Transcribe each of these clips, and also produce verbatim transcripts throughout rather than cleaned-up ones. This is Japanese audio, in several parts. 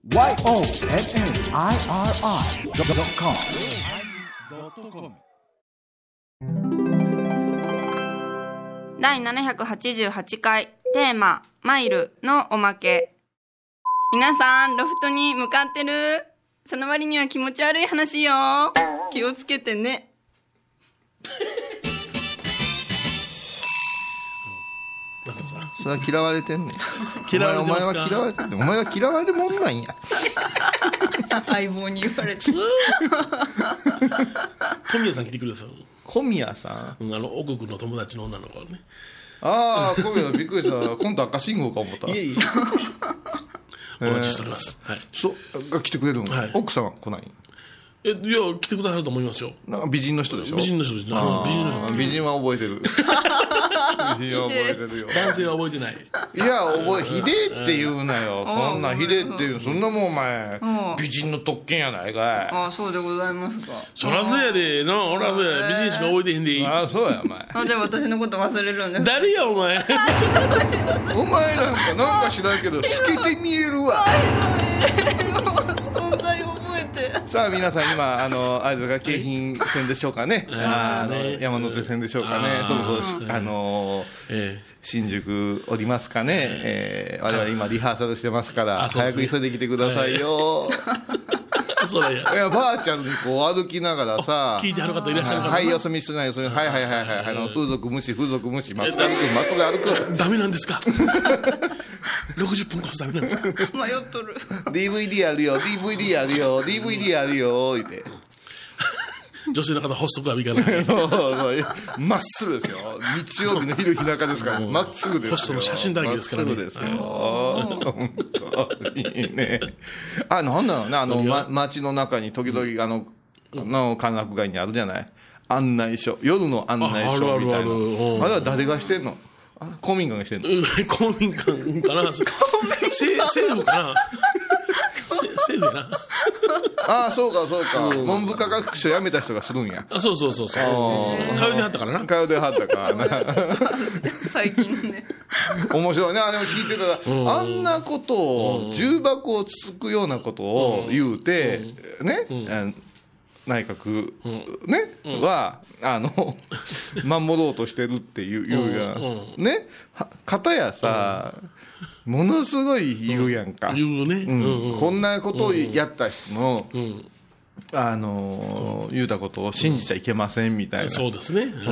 ワイオーエヌエヌアイアールアイドットコムだいななひゃくはちじゅうはちかいテーママイルのおまけ。皆さんロフトに向かってる？その割には気持ち悪い話よ。気をつけてね。 それは嫌われてんねん。 嫌われてますか？ お前は嫌われてんねん。お前は嫌われるもんなんや。 相棒に言われて。 小宮さん来てくれた。 小宮さん、 うん、あの奥君の友達の女の子ね。 ああ、小宮さんびっくりした。今度赤信号か思った。 いえいえ。お待ちしております。はい。 そが来てくれるの、はい、奥さんは来ない？ え、いや、来てくださると思いますよ。 なんか美人の人でしょ？ 美人の人ですね。 あ美人の人。 美人は覚えてる。美人は覚えてるよ。 男性は覚えてない。 いや、覚え、ひでえって言うなよ。そんな、ひでえって言う、そんなもんお前、美人の特権やないかい。 ああ、そうでございますか。 そらそうやで、な、おらそうや、美人しか覚えてへんでいい。 ああ、そうや、お前。 あ、じゃあ私のこと忘れるんですか？ 誰や、お前。 お前なんか、なんか知らんけど、透けて見えるわ。 存在を覚えて。 さあ、皆さん、今、あの、あれですか、京浜線でしょうかね。あの、山手線でしょうかね。そうそう、あの、新宿おりますかね。えー、我々今リハーサルしてますから、早く急いできてくださいよ。 そうだよ。 いや、バーチャルにこう歩きながらさ、 聞いてはる方いらっしゃるから。 はい、よそ見してないよ、それ、はいはいはいはい、あの、風俗無視、風俗無視、まっすぐ歩く、まっすぐ歩く。 ダメなんですか？ろくじゅっぷんこそダメなんですか？ 迷っとる。 ディーブイディー あるよ、ディーブイディー あるよ、ディーブイディー あるよ、言って。 女性の方、ホストクラブ行かない。 そう、まっすぐですよ。日曜日の昼日中ですから、まっすぐですよ。 ホストの写真だらけですからね。 まっすぐですよ。本当にね。あ、なんだろうね、あの、ま、街の中に時々、あの、の歓楽街にあるじゃない。案内所。夜の案内所みたいな。あるあるある。あれは誰がしてんの？公民館がしてんの？ 公民館かな？政府かな？政府やな。 ああ、そうかそうか。文部科学省辞めた人がするんや。 あ、そうそうそうそう。通いではったからな。 通いではったからな。 最近ね。 面白いね。あれも聞いてたら、あんなことを、重箱をつつくようなことを言うて、ね、内閣ね、は、あの、守ろうとしてるっていう、いうやん。ね、片やさ、ものすごい言うやんか。 言うね。 うん、こんなことをやった人の、うん、あのー、言うたことを信じちゃいけませんみたいな。 そうですね。 うん、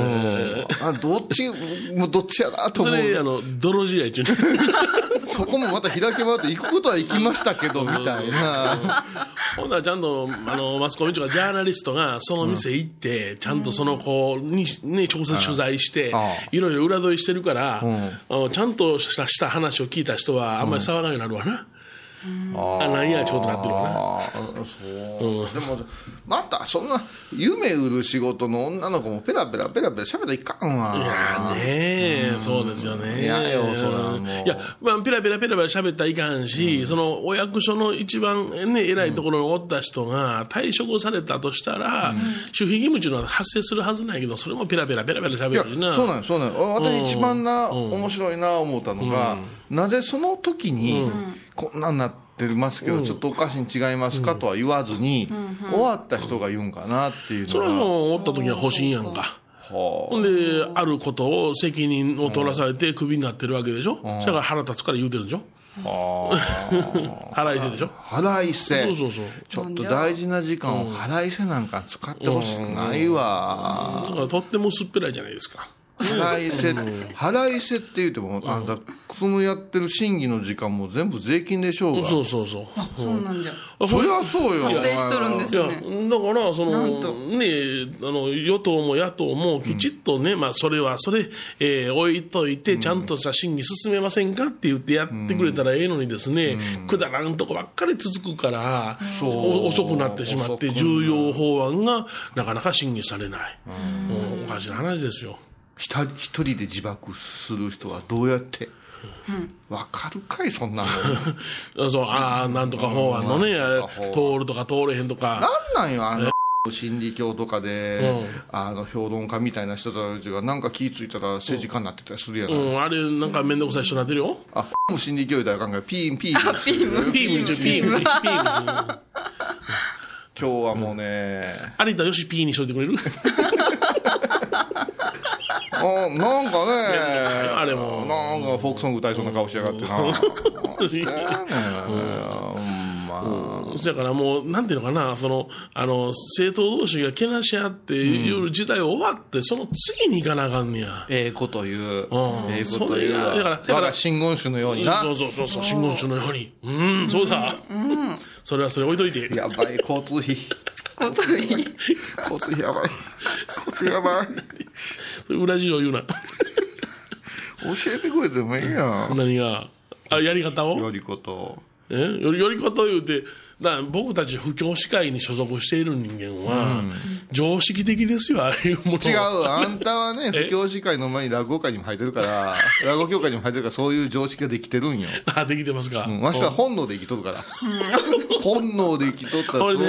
あ、どっち、もうどっちやなと思う。 それ、あの、泥試合中に。 そこもまた開け回って行くことは行きましたけど、みたいな。 ほんならちゃんと、あの、マスコミとかジャーナリストがその店行って、うん、ちゃんとその子に、ね、直接取材して、いろいろ裏取りしてるから、うん、ちゃんとした、した話を聞いた人はあんまり騒がないようになるわな。うん、あ、何やちょっとなってるわな。 あ、そう、うん。でも、また、そんな、夢売る仕事の女の子もペラペラペラペラ喋ったらいかんわ。 いやねえ、うん、そうですよね。 いやよ、そらもう。 いや、まあ、ペラペラペラペラ喋ったらいかんし、うん、その、お役所の一番ね、偉いところにおった人が退職されたとしたら、うん、守秘義務っていうのは発生するはずないけど、それもペラペラペラペラ喋るしな。 そうなんそうなん私一番な、うん、面白いな思ったのが、うん、なぜその時に、うん、こんなんなってますけど、うん、ちょっとおかしに違いますか、うん、とは言わずに、うん、終わった人が言うんかなっていうのが。 それはもう、おった時は保身やんか。ほんで、あることを責任を取らされてクビになってるわけでしょ。だから腹立つから言うてるでしょ。腹いせでしょ。 腹いせ。 そうそうそう。 ちょっと大事な時間を腹いせなんか使ってほしくないわ。 だからとっても薄っぺらいじゃないですか。 腹いせ、腹いせって言うても、あんた、そのやってる審議の時間も全部税金でしょうが。 そうそうそう。 あ、そうなんじゃ。 そりゃそうよ。 発生しとるんですよね。 いや、だから、その、ね、あの、与党も野党もきちっとね、うん、まあ、それは、それ、えー、置いといて、ちゃんとした審議進めませんかって言ってやってくれたらええのにですね、うん、くだらんとこばっかり続くから、うん、遅くなってしまって、重要法案がなかなか審議されない。うん、おかしな話ですよ。 一人で自爆する人はどうやってわ、うん、かるかいそんなの。 そう、ああ、なんとか法案のね、通るとか通れへんとか。 なんなんよ、あの、 心理教とかで、うん、あの評論家みたいな人たちがなんか気ぃついたら政治家になってたりするやん、 うんうん、あれなんか面倒くさい人になってるよ。 あも心理教だらあかんからピーンピーンピームピームピームピーム今日はもうね、 有田よしピーにしといてくれるあなんかねあれもなんかフォークソング歌いそうな顔しやがってなうん、そやからもうなんていうのかな、そのあの政党同士がけなし合っていう時代終わって、うん、その次に行かなあかんねや。 ええこと言う、 うん、 ええこと言うだからだから真言宗のようにな、 そうそうそうそう真言宗のように、うん、そうだ、うん、それはそれ置いといて。 やばい交通費交通費交通費やばい交通費やばいそれ裏事情言うな教えてくれてもいいやん。 何があやり方をやり方えやりやり方を言うて、だ僕たち布教師会に所属している人間は、うん、常識的ですよ、ああいうもの。 違う、あんたはね、布教師会の前に落語会にも入ってるから、落語協会にも入ってるから、そういう常識ができてるんよ。 あ、できてますか。 うん、わしは本能で生きとるから。本能で生きとったらそういう。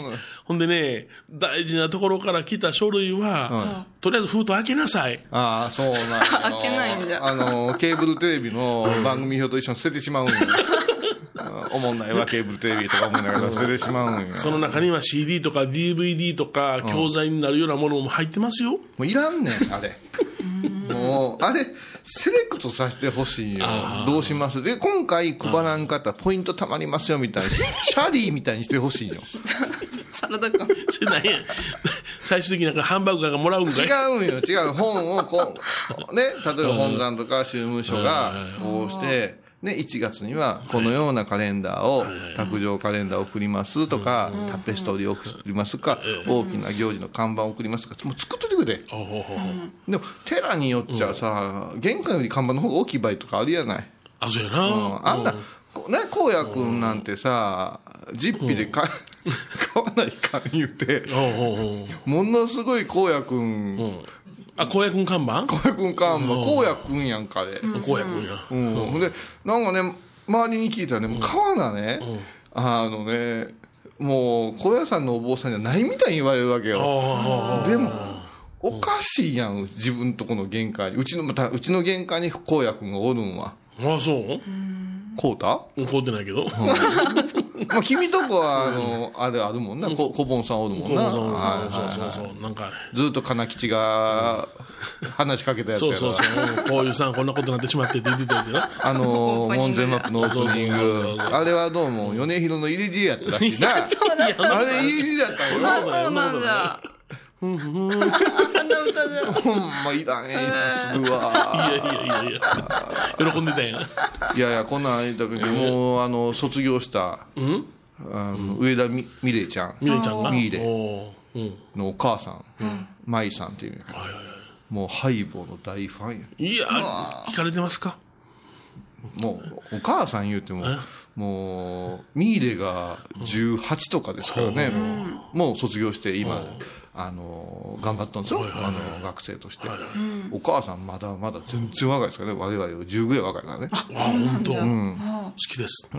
ほんでね、大事なところから来た書類は、うん、とりあえず封筒開けなさい。 ああ、そうなん開けないんじゃ。 あの、ケーブルテレビの番組表と一緒に捨ててしまうんよ。おもんないわ、ケーブルテレビとか思いながら捨ててしまうんよ。 その中には シーディー とか ディーブイディー とか教材になるようなものも入ってますよ。もういらんねん、あれ。もう、あれ、セレクトさせてほしいよ。どうしますで、今回配らんかったらポイント貯まりますよみたいに、シャリーみたいにしてほしいよ。 サラダか。 それ何や。最終的になんかハンバーガーがもらうんかい。 違うんよ、違う。本をこう、ね、例えば本山とか宗務所が、こうして、ね、いちがつにはこのようなカレンダーを、卓上カレンダーを送りますとか、タペストリーを送りますか、大きな行事の看板を送りますか、もう作っといてくれ。でも、寺によっちゃさ、玄関より看板の方が大きい場合とかあるやない。 あ、そうやな。 あんな、ね、荒野くんなんてさ、実費で買わないかん言うて、ものすごい荒野くん、 あ、荒野くん看板荒野くん看板。荒野くんやんかで。 荒野くんや。 うん。で、なんかね、周りに聞いたらね、もう川がね、あのね、もう、高野山のお坊さんじゃないみたいに言われるわけよ。でも、おかしいやん、自分とこの玄関に。うちの、また、うちの玄関に荒野くんがおるんは。 ああ、そうこうたこうてないけど。うん、 まあ、君とこは、あの、あれあるもんな。こ、こぼんさんおるもんな。 そうそうそう。なんか。 ずっと金吉が、話しかけたやつやろ。 そうそうそう。こういうさ、こんなことになってしまってって言ってたやつよ。 あの、門前マップのオープニング。あれはどうも、米広の入り知恵やったらしいな。あれ入り知恵だったよ。 あ、そうなんだ。 ふんふん。あんな歌じゃ。ほんまいらん演出するわ。 いやいやいやいや。喜んでたやん。 いやいや、こんなん言ったけど、もう、あの、卒業した、あの上田みみれちゃん。 みれちゃんがみれのお母さん、舞さんっていう。もう、ハイボーの大ファンや。 いや、聞かれてますか？ もう、お母さん言うても、もう、ミーレがじゅうはちとかですからね、もう卒業して今、あの、頑張ったんですよ、あの、学生として。お母さんまだまだ全然若いですからね、我々よりじゅうぐらい若いからね。 あ、本当。うん。好きです。 もう、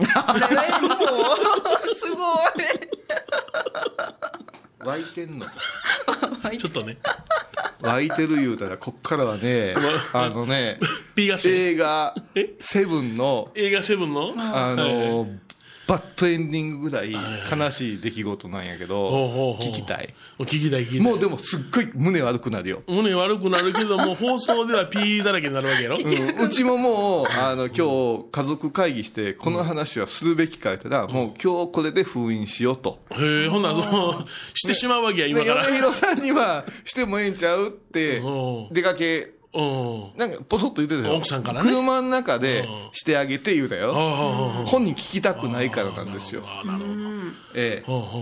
すごい。 湧いてんのちょっとね。 湧いてる言うたら、こっからはね、あのね、映画、セブンの、 映画セブンのあの、バッドエンディングぐらい悲しい出来事なんやけど、聞きたい。 聞きたい、聞きたい。 もうでもすっごい胸悪くなるよ。 胸悪くなるけど、もう放送ではピーだらけになるわけやろ。 うん、うちももう、あの、今日家族会議して、この話はするべきか言ったら、もう今日これで封印しようと。 へえ、ほんなら、してしまうわけや、今から。 米広さんには、してもええんちゃうって、出かけ、なんか、ポソッと言ってたよ。 奥さんからね。 車の中でしてあげて言うたよ。本人聞きたくないからなんですよ。 なるほど。 ええ。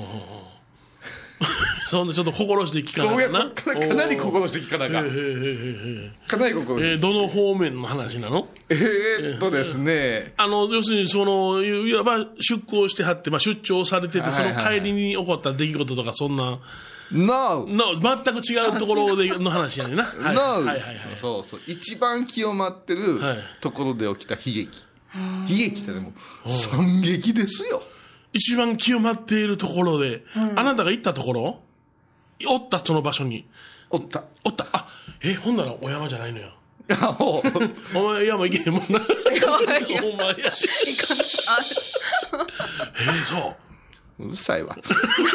そんなちょっと心して聞かないな。 かなり心して聞かないか。かなり心して。 え、どの方面の話なの？ えっとですね。 あの、要するに、その、いわば出向してはって、まあ出張されてて、その帰りに起こった出来事とか、そんな。 No! No! 全く違うところでの話やねんな。 No! はいはいはい。そうそう。一番清まってるところで起きた悲劇。悲劇ってでも、惨劇ですよ。 一番清まっているところで、あなたが行ったところ？ おった、その場所に。 おった。 おった。あ、え、ほんならお山じゃないのよ。 いや、もう。 お前山行けへんもんな。お前や。えー、そう。 うるさいわ。ね、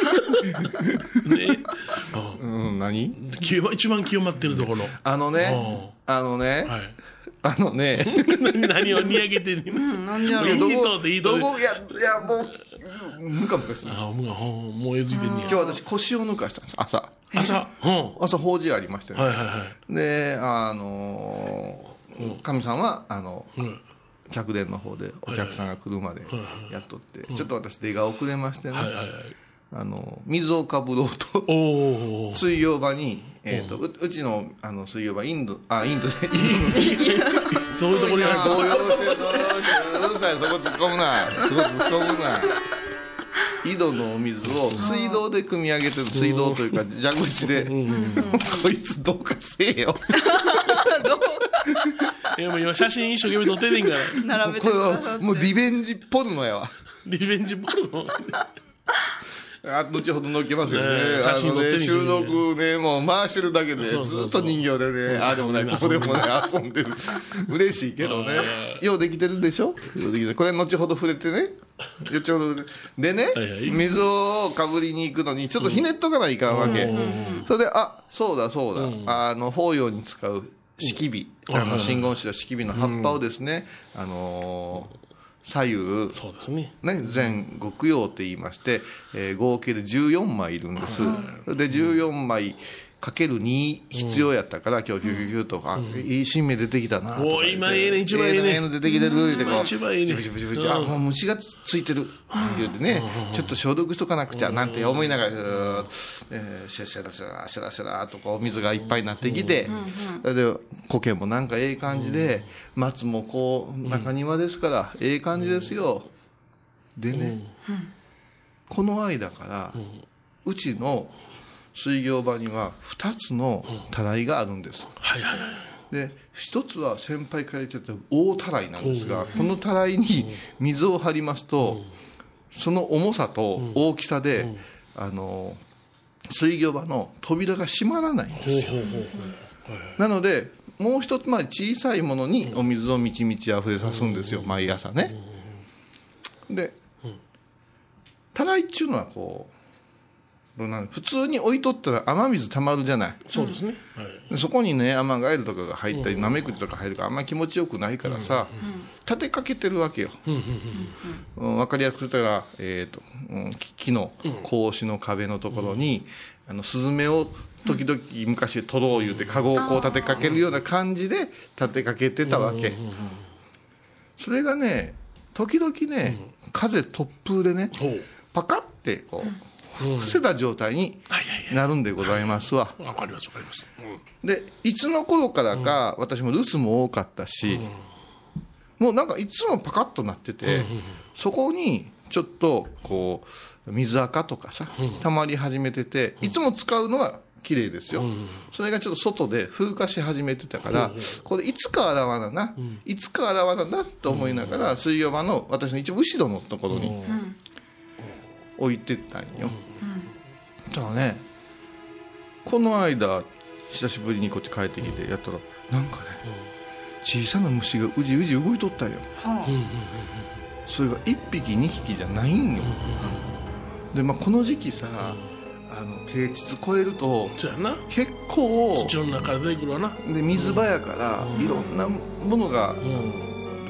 うん、何一番清まってるところ。 あのね、あのね、はい、あのね、 何をにやげてんねん。うん、何やろ。いいとでいいとで。いや、いや、もう、むかむかする。あ、むか、もうえずいてんねや。 今日私腰を抜かしたんです、朝。 朝、うん、 朝法事ありましたよね。 はいはいはい。 で、あのー、かみさんは、あの、うん客殿の方でお客さんが来るまでやっとって、はいはい、ちょっと私出が遅れましてね、はいはいはい、あの水をかぶろうと水曜場に、えー、と う, うちの, あの水曜場インドあインドでインドそういうところにある動揺してどうしたいそこ突っ込むなそこ突っ込むな井戸のお水を水道で汲み上げてる水道というか蛇口でこいつどうかせえよどうかいやもう今写真一生懸命撮ってんねんから並べてくださってこれはもうリベンジポルノやわリベンジポルノあ後ほど載っけますよね、ね、あのね収録ねもう回してるだけでずっと人形でねああでもないここでもね遊んでる嬉しいけどねようできてるでしょようできてるこれ後ほど触れてね後ほどでね水をかぶりに行くのにちょっとひねっとかないかんわけそれであそうだそうだ、うん、あの法要に使う式火、うん、あの真言宗の式火の葉っぱをですね、うん、あのー左右、 そうですね、 ね、全極陽って言いまして、えー、合計でじゅうよんまいいるんです、うん、でじゅうよんまいかけるに必要やったから、うん、今日キュキュキュとか、うん、いい新芽出てきたなとかお今ええね一番ええねええの出てきてるってこう一番ええねブチブチブチ、うん、あもう虫がついてる、うん、言うてね、うん、ちょっと消毒しとかなくちゃなんて思いながら、うんえー、シャシャラシャラシャラシャラとかお水がいっぱいになってきて、うん、それで苔もなんかええ感じで、うん、松もこう中庭ですから、うん、ええ感じですよでね、うん、この間から、うん、うちの水行場にはふたつのたらいがあるんです、 うんはいはいはい、 でひとつは先輩から言ってた大たらいなんですが、このたらいに水を張りますと、その重さと大きさで、あの水行場の扉が閉まらないんですよ。なのでもう一つまで小さいものにお水をみちみちあふれさすんですよ、毎朝ね。でたらいっていうのはこう普通に置いとったら雨水たまるじゃない。 そうですね、 はい、そこにねアマガエルとかが入ったりナメクジとか入るからあんまり気持ちよくないからさ、うん、立てかけてるわけよ、うん、分かりやすく言ったら、えーとうん、木の格子の壁のところに、うん、あのスズメを時々昔取ろう言うてカゴをこう立てかけるような感じで立てかけてたわけ。それがね時々ね、うん、風突風でねパカッてこう、うん伏せた状態になるんでございますわ。 わかりますわかります、 うん、でいつの頃からか、うん、私も留守も多かったし、うん、もうなんかいつもパカッとなってて、うん、そこにちょっとこう水垢とかさ、うん、溜まり始めてていつも使うのは綺麗ですよ、うん、それがちょっと外で風化し始めてたから、うん、これいつか洗わなな、うん、いつか洗わななと思いながら、うん、水曜場の私の一番後ろのところに、うん置いてったんよ、うん、ただねこの間久しぶりにこっち帰ってきてやったらなんかね、うん、小さな虫がうじうじ動いとったんよ、うん、それがいっぴきにひきじゃないんよ、うん、でまあこの時期さ、うん、あの啓蟄超えると結構土の中から出てくるわなで水場やから、うん、いろんなものが、うん、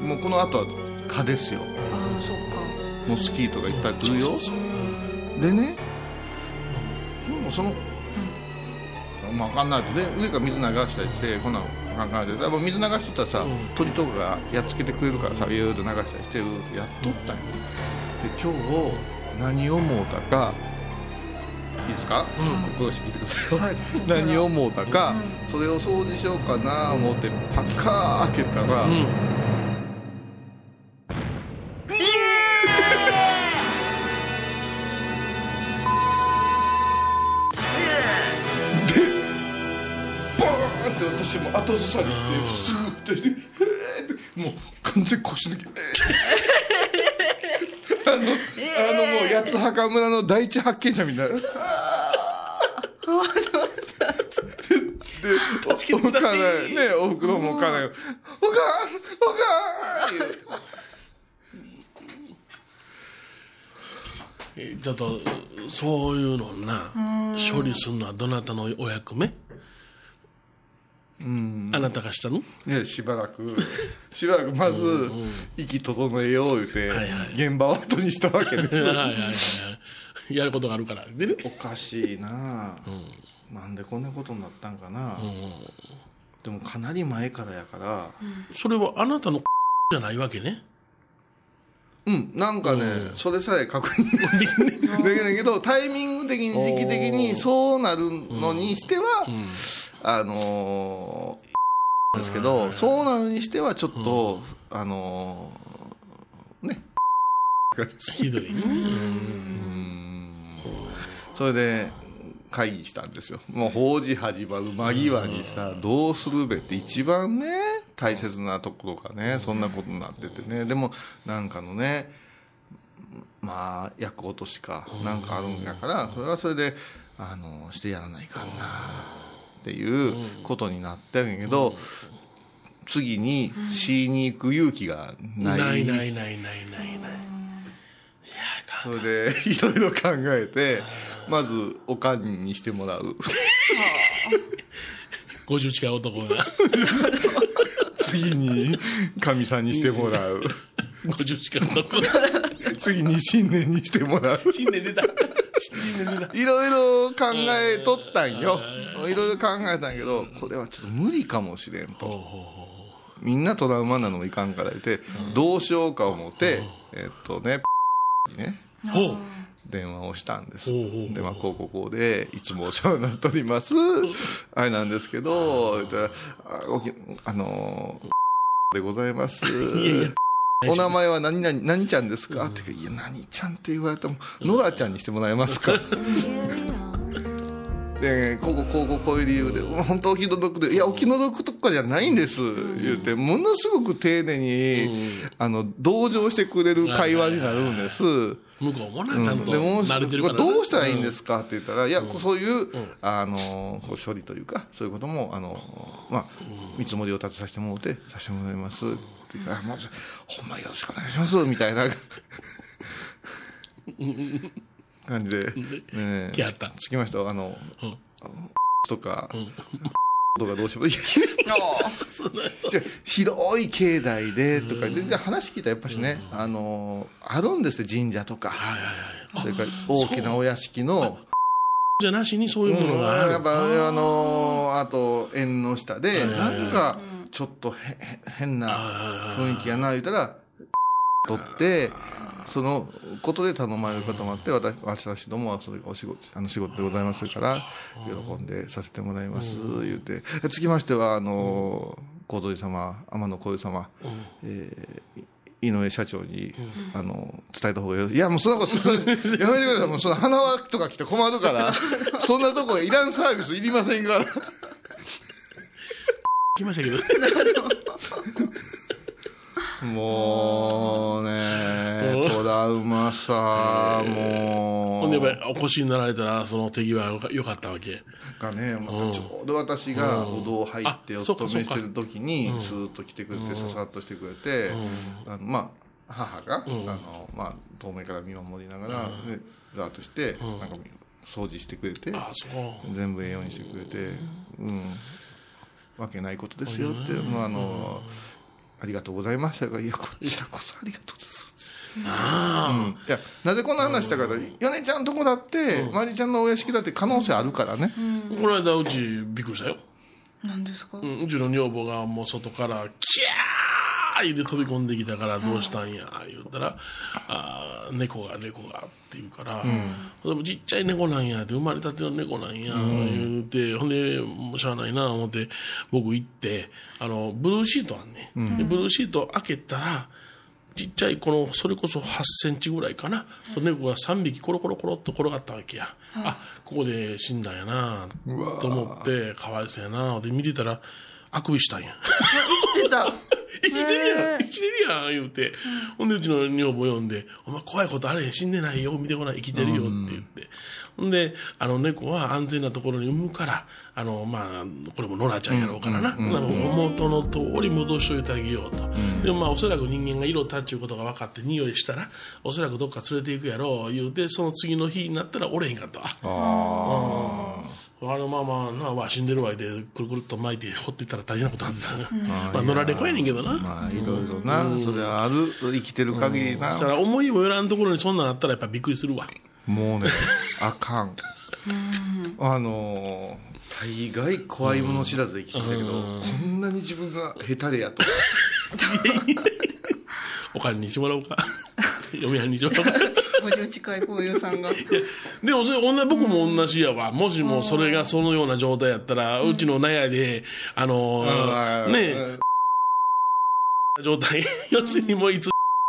もうこの後は蚊ですよああそっかモスキートがいっぱい来るよ、うん、そうそうそうでね、うん、もうその、うん、まあ分かんないとで上から水流したりしてこんなの考えて水流しとったらさ、うん、鳥とかがやっつけてくれるからさビューッと流したりしてやっとったんよ、うん、で今日何を思うたかいいですか、うん、心して聞いてください、はい、何を思うたか、うん、それを掃除しようかな思ってパカー開けたら、うん私も後ずさりしてすぐってしてもう完全腰抜きあの、えー、あのもう八つ墓村の第一発見者みたいなで、助けておかください。 ない、ね、おふくろもおかないよ。おかん、おかん言うえちょっと、そういうのな、処理するのはどなたのお役目？ うんあなたがしたの？ いや、しばらく、しばらくまず、息整えよう言うて、 はいはい現場を後にしたわけです。 はいはいはいはい。やることがあるから。でね。 おかしいな、うん、なんでこんなことになったんかな、うん、でもかなり前からやから、 うん、それはあなたのじゃないわけね。 うん、なんかね、うん、それさえ確認できないけど、タイミング的に時期的にそうなるのにしては、うん、あのー、ですけど、そうなるにしてはちょっと、うん、あのー、ね、 ひどいね。 それで会議したんですよ。もう法事始まる間際にさ、どうするべって一番ね大切なところがね、そんなことになっててね。でもなんかのね、まあ役落としかなんかあるんやから、それはそれであのしてやらないかんなっていうことになってるんやけど、次にしに行く勇気がない。 ないないないないないない。 それでいろいろ考えて、まずおかんにしてもらう。 ごじゅう近い男が。 次にかみさんにしてもらう。 ごじゅう近い男が。 次に新年にしてもらう。 新年出た。新年出た。 いろいろ考えとったんよ。いろいろ考えたんやけど、これはちょっと無理かもしれんと。みんなトラウマなのもいかんから言って、どうしようか思って、えっとね、にね。電話をしたんです。で、まあ、こうこうこうで、いつもお世話になっております。あれなんですけど、言ったら、あ、あのー、でございます。お名前は何々、何ちゃんですかって言うか、いや、何ちゃんって言われても、ノラちゃんにしてもらえますかで、こうこうこうこうこういう理由で、本当お気の毒で、いや、お気の毒とかじゃないんです、言うて、ものすごく丁寧に、あの、同情してくれる会話になるんです。 向こうもな、ちゃんとでも慣れてるから、ね、 どうしたらいいんですかって言ったら、いや、そういう、あの、こう処理というか、そういうことも、あの、まあ、見積もりを立てさせてもらって、させてもらいます。って言ったら、もう、ほんまよろしくお願いします、みたいな。感じで、ね、 来はった。 つきました。あの、うん、とか、うん、とかどうしよう。広い境内で、とか、で、話聞いたらやっぱしね、うん、あの、あるんですよ、神社とか。はいはいはい、それから大きなお屋敷の、 じゃなしにそういうものがある。 うん、やっぱ、あの、あと、縁の下で、なんか、ちょっとへ変な雰囲気やな、言うたら、取って、そのことで頼まれることもあって、私、私どもはそれがお仕事、あの仕事でございますから、喜んでさせてもらいます、言うて。つきましては、あの、小鳥様、天野小湯様、えー、井上社長に、あの、伝えた方がいい。いや、もうそんなこと、やめてください。もうその花輪とか来て困るから、そんなとこいらんサービスいりませんから。 来ましたけど。 もうね、トラウマさ、もう。 ほんでやっぱりお越しになられたら、その手際が良かったわけ。 がね、またちょうど私がお堂入ってお勤めしてる時に、スーッと来てくれて、ささっとしてくれて、あのまあ、母が、あの、まあ、遠目から見守りながら、ガーッとして、なんか、掃除してくれて、全部栄養にしてくれて、うん、わけないことですよって、もうあの、ありがとうございましたが、いや、こちらこそありがとうです。あうん、いやなぜこんな話したかと、米ちゃんとこだって、まりちゃんのお屋敷だって可能性あるからね。 うん、この間、うちびっくりしたよ。 何ですか、 うん、うちの女房がもう外から、キャー言って飛び込んできたから、どうしたんや、言うたら、あ猫が、猫がって言うから、うん、でもちっちゃい猫なんやって、生まれたての猫なんや、うん、言うて、ほんで、もうしゃあないな、思って、僕行って、あの、ブルーシートあんね、うん、でブルーシート開けたら、ちっちゃいこの、それこそはちセンチぐらいかな、その猫がさんびきコロコロコロっと転がったわけや。あ、ここで死んだんやな、と思って、かわいそうやな、で見てたら、あくびしたんや。 生きてた。 生きてるやん生きてるやん言うて、ほんでうちの女房呼んで、お前怖いことあれへん、死んでないよ、見てごらん、生きてるよって言って、ほんであの猫は安全なところに産むから、あのまあこれもノラちゃんやろうからな、うんうん、元の通り戻しといてあげようと、うん、でもまあおそらく人間が色たっちゅうことが分かって匂いしたらおそらくどっか連れて行くやろう言うて、その次の日になったら折れへんかったわ。ああれまあまあなあ死んでるわいでくるくるっと巻いて掘っていったら大変なことになってた、うん、まあ野良猫やねんけどな、 まあいろいろな、うん、それはある、生きてる限りな、 うん、それは思いもよらんところにそんなんあったらやっぱびっくりするわ。 もうねあかんあのー、大概怖いもの知らずで生きてきたけど、うん、こんなに自分が下手でやとお金にしてもらおうか嫁はんにしてもらおうかごじゅう近いこういうさんがでもそれ僕も同じやわ、もしもそれがそのような状態やったら、うん、うちの納屋であのー、ねえ状態要するにもういつ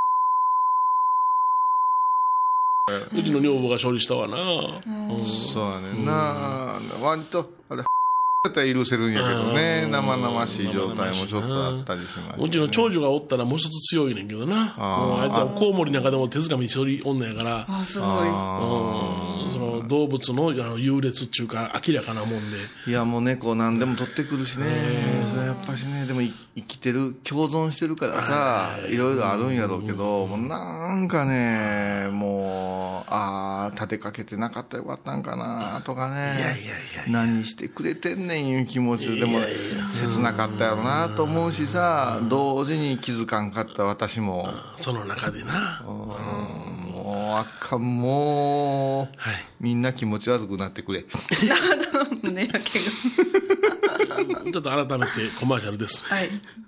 うちの女房が処理したわな、 うんうん、そうやねんな、うん、割とあれだったら許せるんやけどね、生々しい状態もちょっとあったりします、ね、 うちの長女がおったらもう一つ強いねんけどな、あ, あいつはコウモリなんかでも手づかみに処理女やから、 あすごい、 うん、その動物のあの優劣っていうか明らかなもんで、 いやもう猫何でも取ってくるしね、それやっぱしね、でも生きてる共存してるからさ、いろいろあるんやろうけど、もうなんかねもうああ立てかけてなかったらよかったんかなとかね、いやいやいや何してくれてんねんいう気持ちでも切なかったやろなと思うしさ、同時に気づかんかった私もその中でな、 うん、もうあかん、もう、はい、みんな気持ち悪くなってくれ胸焼けがちょっと改めてコマーシャルです。 はい、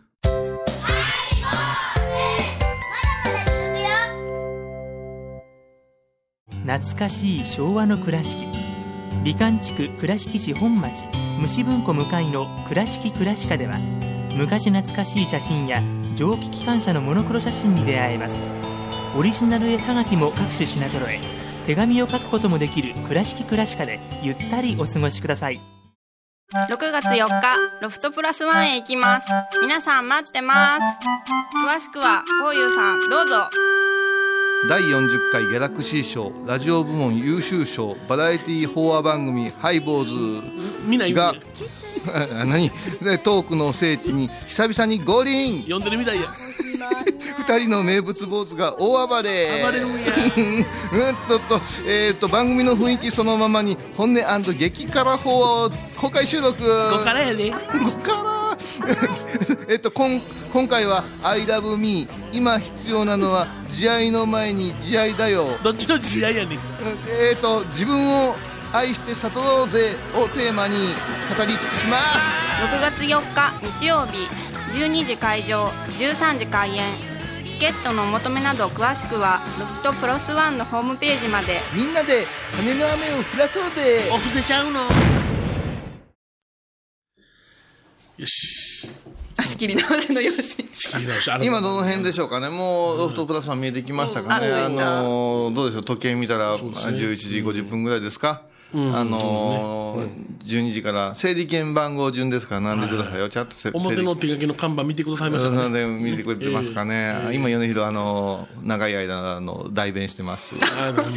懐かしい昭和の倉敷、美観地区倉敷市本町虫文庫向かいの倉敷倉歯科では、昔懐かしい写真や蒸気機関車のモノクロ写真に出会えます。オリジナル絵はがきも各種品揃え、手紙を書くこともできる倉敷倉歯科でゆったりお過ごしください。 ろくがつよっかロフトプラスワンへ行きます。皆さん待ってます。詳しくはこうゆうさんどうぞ。 だいよんじゅっかいギャラクシー賞ラジオ部門優秀賞バラエティ法話番組ハイボーズが何でトークの聖地に久々に合輪呼んでるみたいや二人の名物坊主が大暴れ暴れるんやうんとと、えー、と番組の雰囲気そのままに本音&激辛法話を公開収録。 ごからやねごからえっと今今回は I love me 今必要なのは慈愛の前に慈愛だよ。 どっちの慈愛やねん。 えっと自分を愛して悟ろうぜをテーマに語り尽くします。 ろくがつよっか日曜日じゅうにじ開場じゅうさんじ開演。チケットのお求めなど詳しくはロフトプラスワンのホームページまで。 みんなで羽の雨を降らそうで。 お布施ちゃうの。よし、 仕切り直しのよし今どの辺でしょうかね。もうロフトプラスワン見えてきましたかね、うん、あのどうでしょう、時計見たらじゅういちじごじゅっぷんぐらいですか、うん、あのーうん、じゅうにじから整理券番号順ですから並んでくださいよ、はい、ちゃんと表の手書きの看板見てくださいましたかね。 見てくれてますかね、えー、今米広あの長い間の代弁してます。あの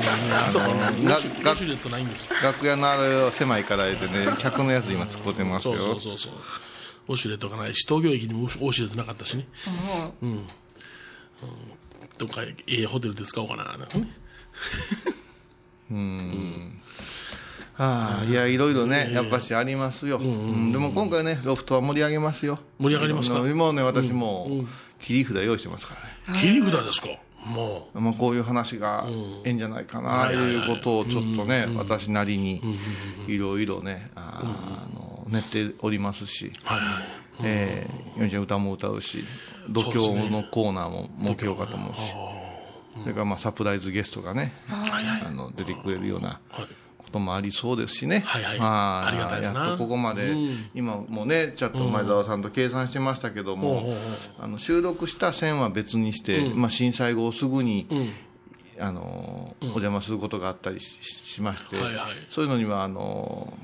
楽屋のあれ狭いからでね客のやつ今使ってますよ。そうそうそうそう、 ウォシュレットがないし、東京駅にもウォシュレットなかったしね、うん、うん、どっかええホテルで使おうかななんかねうん、うんはあ、いやいろいろねやっぱしありますよ、うんうんうん、でも今回ねロフトは盛り上げますよ。 盛り上がりますか。 今ね私も切り札用意してますからね。 切り札ですか。もう、まあ、こういう話がええんじゃないかなということをちょっとね、うん、私なりにいろいろねあの練っておりますし、はいはい、えー、ヨンちゃん歌も歌うし度胸のコーナーも設けようかと思うし、それからまあサプライズゲストがねあの出てくれるようなこともありそうですしね、はいはい、まあ、ありがたいですな。やっとここまで、うん、今もねちょっと前澤さんと計算してましたけども、うん、あの収録した線は別にして、うん、まあ、震災後すぐに、うん、あのお邪魔することがあったり し, しまして、はいはい、そういうのにはあの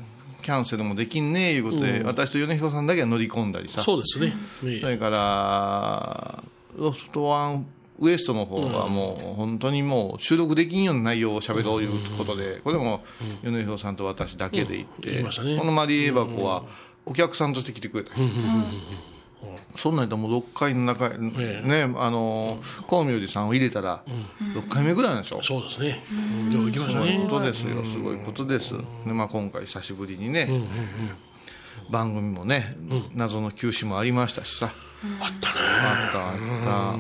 キャンセルもできんねえいうことで、うん、私と米広さんだけは乗り込んだりさ。 そうですね。 ね、それラロフトワンウエストの方はもう本当にもう収録できんような内容を喋ろういうことで、これも米広さんと私だけで行って、このマリエ箱はお客さんとして来てくれた。そんなんともうろっかいの中ね、あの光明寺さんを入れたらろっかいめぐらいなんでしょ。 そうですね。よう行きましたね。 すごいことですよ。すごいことです。で、まあ今回久しぶりにね、番組もね、謎の休止もありましたしさ。 あったね。 あったあった。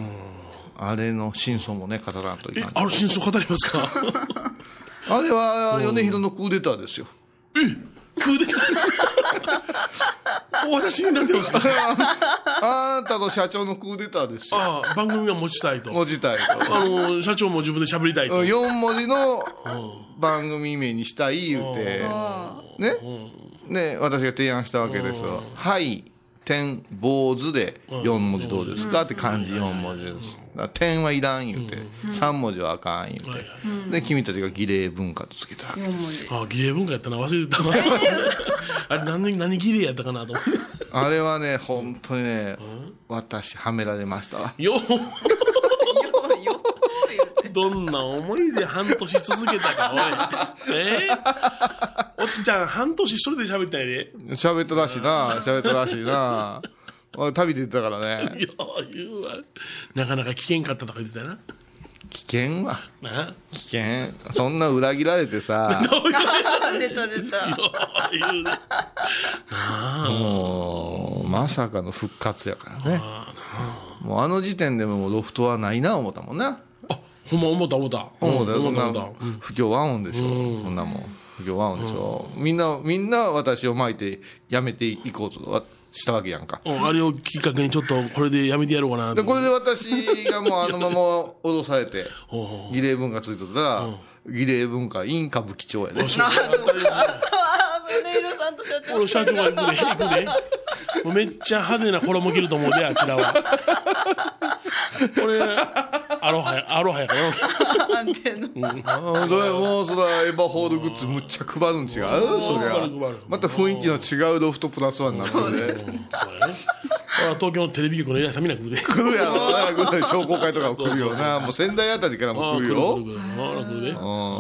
あれの真相もね語らんといかん。 え、あの真相語りますか？ あれは米広のクーデターですよ。 え、クーデター？お私になってますか？ あなたの社長のクーデターですよ。 ああ、番組は持ちたいと。 持ちたいと。 あの社長も自分で喋りたいと。 よん文字の番組名にしたい言うてね、ね、私が提案したわけですよ。はい。点坊主でよん文字どうですかって漢字よん文字です。点はいらん言うて、さん文字はあかん言うて、で君たちが儀礼文化とつけたわけです。 ああ、儀礼文化やったな、忘れてたな。あれ何何儀礼やったかなと思って。 あれはね本当にね、私はめられましたわ。 よどんな思いで半年続けたかおい。えーおっちゃん半年一人で喋ったんやで。 喋ったらしいな、喋ったらしいな。旅出てたからね。 いや言うわ。なかなか危険かったとか言ってたよな。 危険はな危険。そんな裏切られてさ。 出た出た。 言うね。 もうまさかの復活やからね。もうあの時点でもロフトはないな思ったもんな。 あ、ほんま思った思った。 思ったよ。そんな不協和音でしょ。そんなもん。不協和音でしょ。みんなみんな私を巻いてやめていこうとしたわけやんか。 あれをきっかけにちょっとこれでやめてやろうかな。 でこれで私がもうあのまま脅されて儀礼文化ついとったら、儀礼文化イン歌舞伎町やで。 そうそう。米広さんと社長。 社長が行くで行くで。もうめっちゃ派手な衣着ると思うであちらは。これアロハやアロハやから。 安定の。 あどれもうそらエヴァホールグッズむっちゃ配るん違う？そりゃまた雰囲気の違うロフトプラスワンになってるね。そうやね。東京のテレビ局の偉いさんみんな来るで。 来るやろな。商工会とかも来るよな。もう仙台あたりからも来るよ。 来る来るで。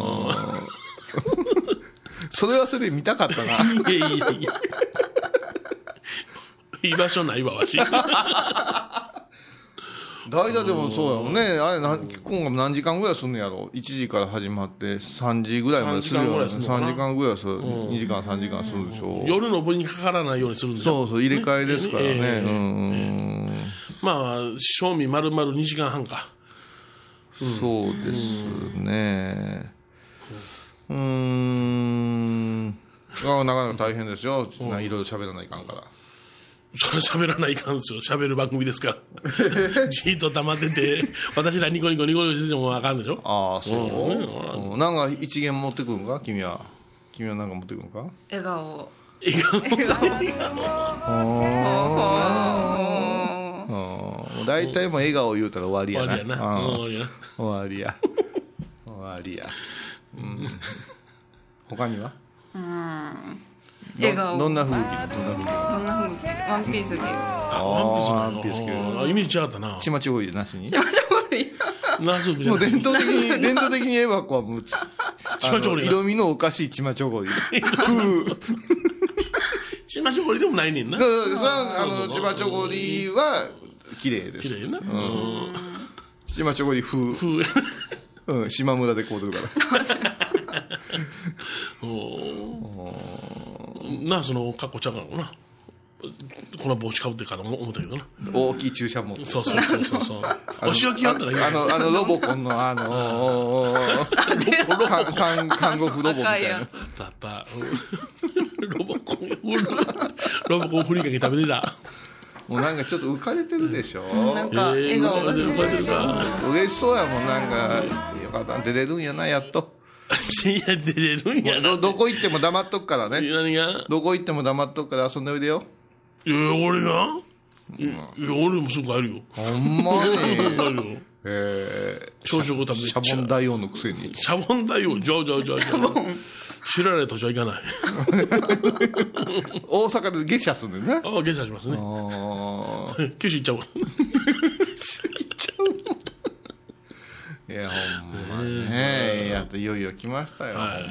それはそれで見たかったな。 いやいやいや。居場所ないわわし。 代打でもそうやもんね。あれ何今後何時間ぐらいすんのやろ。いちじから始まってさんじぐらいまでするよ。さんじかんぐらいする。にじかんさんじかんするでしょ。 夜の部にかからないようにするんですよ。 そうそう入れ替えですからね。うん。 まあ賞味丸々にじかんはんか。 そうですね。うーん。あなかなか大変ですよ。いろいろ喋らないかんから。 それ喋らないかんですよ。喋る番組ですから。じーっと黙ってて、私らニコニコニコニコしててもあかんでしょ。ああ、そう。うん、なんか一元持ってくるんか君は。君はなんか持ってくるんか笑顔。 笑顔。笑顔。大体もう笑顔言うたら終わりやな。 終わりやな。終わりや。 終わりや。終わりや。うん。他にはうん。笑顔。 どんな風景どんな風景ワンピース着る。 あ、ワンピース着る。あ、イメージ違ったな。 ちまちょごいでなしに。 ちまちょごい。 なすもう伝統的に、伝統的にエヴァ子はもうち、 ちまちょごい。 色味のおかしいちまちょごい。ふう。 ちまちょごいでもないねんな。 そう、そう、あの、ちまちょごいは、綺麗です。 綺麗な。 ちまちょごい風。 風。 うん、島村でこうとるから。 なあ、その格好ちゃうからな。この帽子かぶってから思ったけどな。 大きい注射も。 そうそうそうそうそう。お仕置きあったらいい。 あの、あのロボコンのあの、看護婦ロボみたいな。 だった。ロボコン、ロボコンふりかけ食べてた。 もうなんかちょっと浮かれてるでしょ。 なんか笑顔が浮かれてるか。 嬉しそうやもん。なんかよかった出れるんやなやっと。 いや出れるんやな。 どどこ行っても黙っとくからね。 何が？ どこ行っても黙っとくから遊んでおいでよ。 いや俺が？ いや、俺もすぐ帰るよ。 ほんまに。 帰るよ。 えー、 朝食食べて。 シャボン大王のくせに。 シャボン大王、じゃあじゃあじゃあじゃあ。知らない土地は行かない。 大阪で下車するんだよね。 ああ、下車しますね。 ああ。 九州行っちゃう。 いや、ほんまね。やっといよいよ来ましたよ。 はい、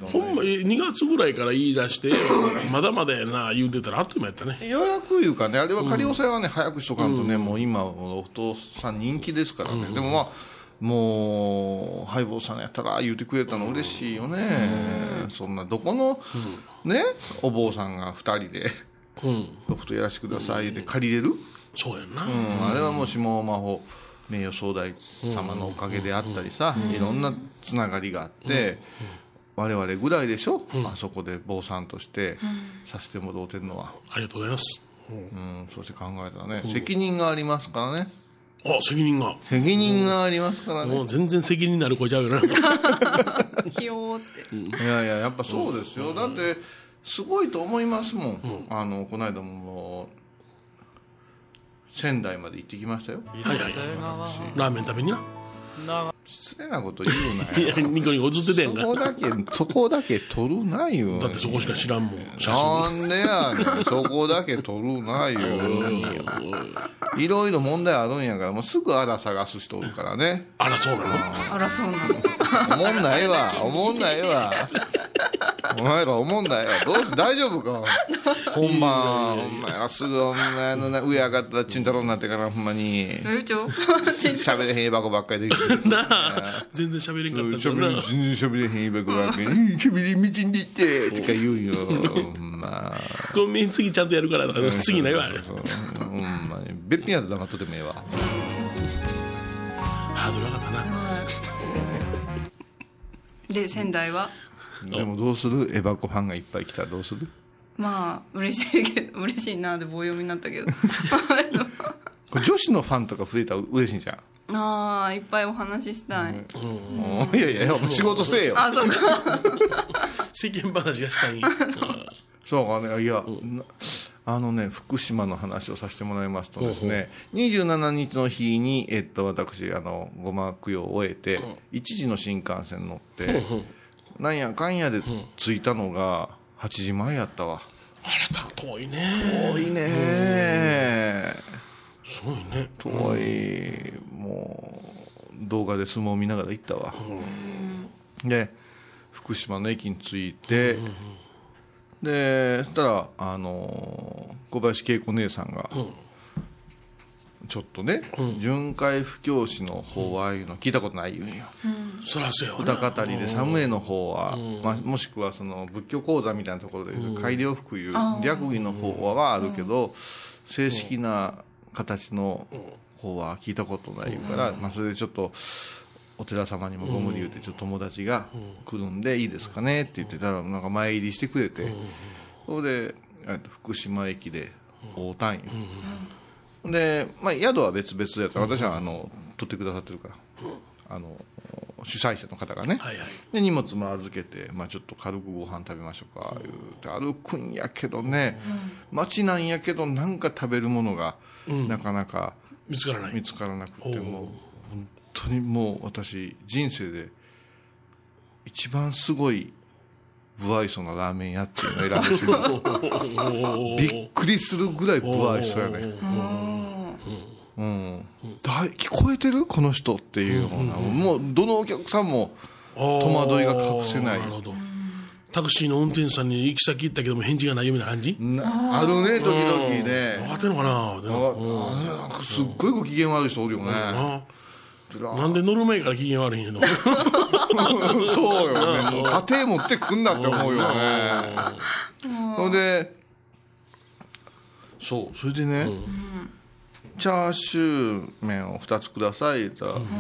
ほんま、にがつぐらいから言い出して、まだまだやな、言うてたらあっという間やったね。 予約いうかね、あれは仮押さえはね、早くしとかんとね、もう今、お父さん人気ですからね。でもまあ、もう、ハイボーさんやったら言うてくれたの嬉しいよね。そんな、どこの、ね、お坊さんが二人で、ロフトやらせてくださいで借りれる？ そうやな。 うん、あれはもう下魔法名誉総大様のおかげであったりさ、いろんなつながりがあって、我々ぐらいでしょ、あそこで坊さんとしてさせてもらうてるのは。 ありがとうございます。 うん、そうして考えたらね、責任がありますからね。 あ、責任が。 責任がありますからね。 もう全然責任になる子ちゃうよな。 ひよーって。 いやいや、やっぱそうですよ。だって、すごいと思いますもん。あの、この間も、仙台まで行ってきましたよ。 はいはい。ラーメン食べにな。 失礼なこと言うなよ。 いや、ニコニコ映ってたやんか。 そこだけ、そこだけ撮るなよ。 だってそこしか知らんもん。 なんでやねん。そこだけ撮るなよ。いろいろ問題あるんやから、もうすぐあら探す人おるからね。 あら、そうなの？ あら、そうなの。 思んないわ。思んないわ。お前ら思んないわ。どうし、大丈夫かほんま、お前はすぐお前の上上がったらチン太郎になってから、ほんまに。 部長喋れへんバコばっかりできる。 なあ、全然喋れんかった喋れ、全然喋れへんバコばっかり。喋れみちんでいってとか言うよ。ほんま。 コンビニ次ちゃんとやるからとか、次ないわ。 ほんまに。べっぴんやったら黙っとってもええわ。 ハードル上がったな。 で、仙台はでもどうする？エバコファンがいっぱい来たらどうする？ まあ、嬉しいけど、嬉しいなで棒読みになったけど。 これ女子のファンとか増えたら嬉しいんじゃん。 ああ、いっぱいお話ししたい。 うん、いやいや、仕事せえよ。 あ、そうか。 世間話がしたい。 そうかね、いや、あのね、福島の話をさせてもらいますとですね、にじゅうしちにちの日に、えっと、私、あの、ごま供養を終えて、いちじの新幹線乗って、なんやかんやで着いたのがはちじまえやったわ。 あらた、遠いね。 遠いね。 すごいね。 遠い、もう、動画で相撲を見ながら行ったわ。で、福島の駅に着いて、で、そしたら、あの、小林恵子姉さんが、ちょっとね、巡回布教師の方はああいうの聞いたことない言うんよ。 そらそうやわ歌語りでサムエの方は、まあ、もしくはその仏教講座みたいなところで改良服いう略儀の方はあるけど、正式な形の方は聞いたことないから、まあ、それでちょっとお寺様にもご無理言うてちょっと友達が来るんでいいですかねって言ってたらなんか前入りしてくれて、それで福島駅で会うたんよ。で、まあ、宿は別々やったら私はあの取ってくださってるから、あの主催者の方がね、 はいはい、 で荷物も預けて、まあ、ちょっと軽くご飯食べましょうか言うて歩くんやけどね、街なんやけどなんか食べるものがなかなか見つからない、 見つからなくて、もう本当にもう私人生で一番すごい不愛想なラーメン屋っていうのを選んでしまうびっくりするぐらい不愛想やね。うん、だ聞こえてるこの人っていうような、もうどのお客さんも戸惑いが隠せない。 なるほど。タクシーの運転手さんに行き先行ったけども返事がないような感じなあるね、時々ね。 分かってんのかな。でもあなんかすっごいご機嫌悪い人おるよね。 なんで乗る前から機嫌悪いんやのそうよね。家庭持ってくんなって思うよね。それで、そう、それでね、チャーシュー麺をふたつくださいって言ったら、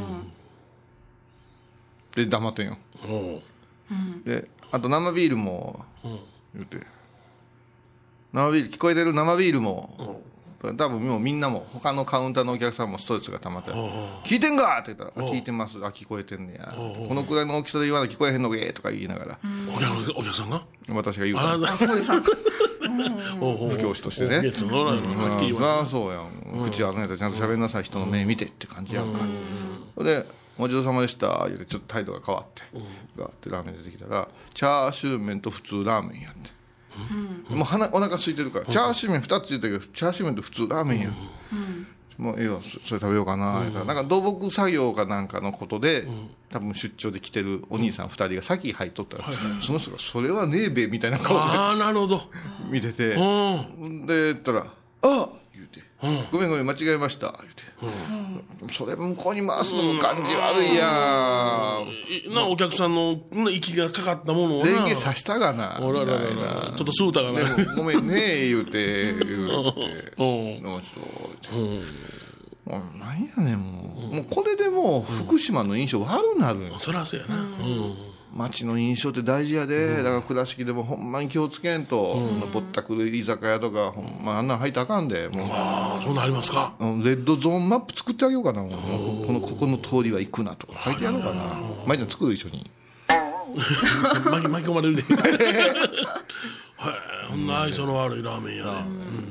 で、黙ってんよ。で、あと生ビールも、言うて、生ビール、聞こえてる生ビールも、多分もうみんなも他のカウンターのお客さんもストレスが溜まって聞いてんかって言ったら聞いてます、あ聞こえてんねや、このくらいの大きさで言わな聞こえへんのけとか言いながらお客さんが私が言うたあ、小井さん。 布教師としてね。 ゲストのらんのはっきり言あわあそうやん、口あるんやったらちゃんと喋りなさい、人の目見てって感じやんか。でおちそうさまでした言うてちょっと態度が変わって、ガーってラーメン出てきたらチャーシュー麺と普通ラーメンやって、うん、もう鼻お腹空いてるから、チャーシュー麺ふたつ言ったけどチャーシュー麺と普通ラーメンや、うんもうええよそれ食べようかな、うん、なんか土木作業かなんかのことで、うん、多分出張で来てるお兄さんふたりが先入っとったら、うん、その人がそれはねえべみたいな顔であなるほど見てて、うん、で言ったらああ言うて、うん、ごめんごめん間違えました言うて、うん、それ向こうに回すのも感じ悪いやん、 うん、なお客さんの息がかかったものをな電気さしたがなおららららちょっと吸うたがなでもごめんね言うて言うてうんちょっとうんもうなんやねんもう、うん、もうこれでもう福島の印象悪くなるんよ、 うん、そりゃそうやな、うん、 町の印象って大事やで、うん、だから倉敷でもほんまに気をつけんと、うん、ぼったくる居酒屋とかほんまあんなん入ったらあかんでもうああそんなんありますか、 レッドゾーンマップ作ってあげようかな、もうこのここの通りは行くなとか書いてやろうかな、毎日作る一緒に巻き巻き込まれるではいこんな愛想の悪いラーメンやね、うんうん、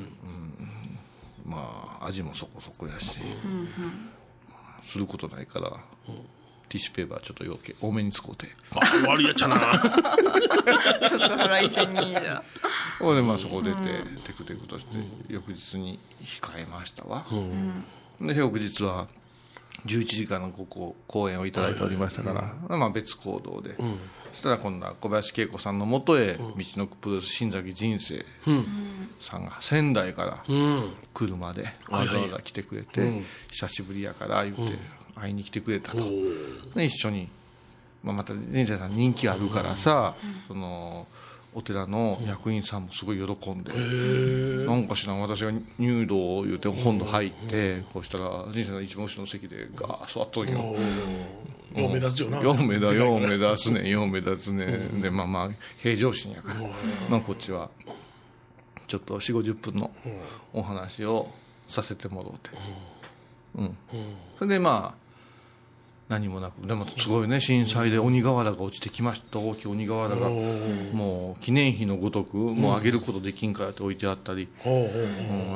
まあ味もそこそこやし、うん、することないから、うん、ティッシュペーパーちょっと余計多めに使うてあ悪いやっちゃなちょっと腹いせにじゃほんでまあそこ出て、うん、テクテクとして翌日に控えましたわ、うん、で翌日はじゅういちじかんのここ講演をいただいておりましたから、うん、まあ別行動で、うん、そしたら今度は小林恵子さんのもとへ、うん、道のくプロレス新崎人生さんが仙台から車でわざわざ来てくれて、うん、久しぶりやから言うて会いに来てくれたと、で一緒に、まあ、また人生さん人気あるからさ、そのお寺の役員さんもすごい喜んで、うん、なんかしら私が入道を言うて本土入って、うん、こうしたら人生の一番後ろの席でガーッ座っとんよ、 よう目立つよな、 よう目立よう目立つねよう目立つね、うん、でまあまあ平常心やから、うん、まあこっちはちょっとよんじゅうごじゅっぷんのお話をさせてもらうて、うん、うん、それでまあ何もなく、でもすごいね、震災で鬼瓦が落ちてきました、大きい鬼瓦がもう記念碑のごとくもうあげることできんからって置いてあったり、うん、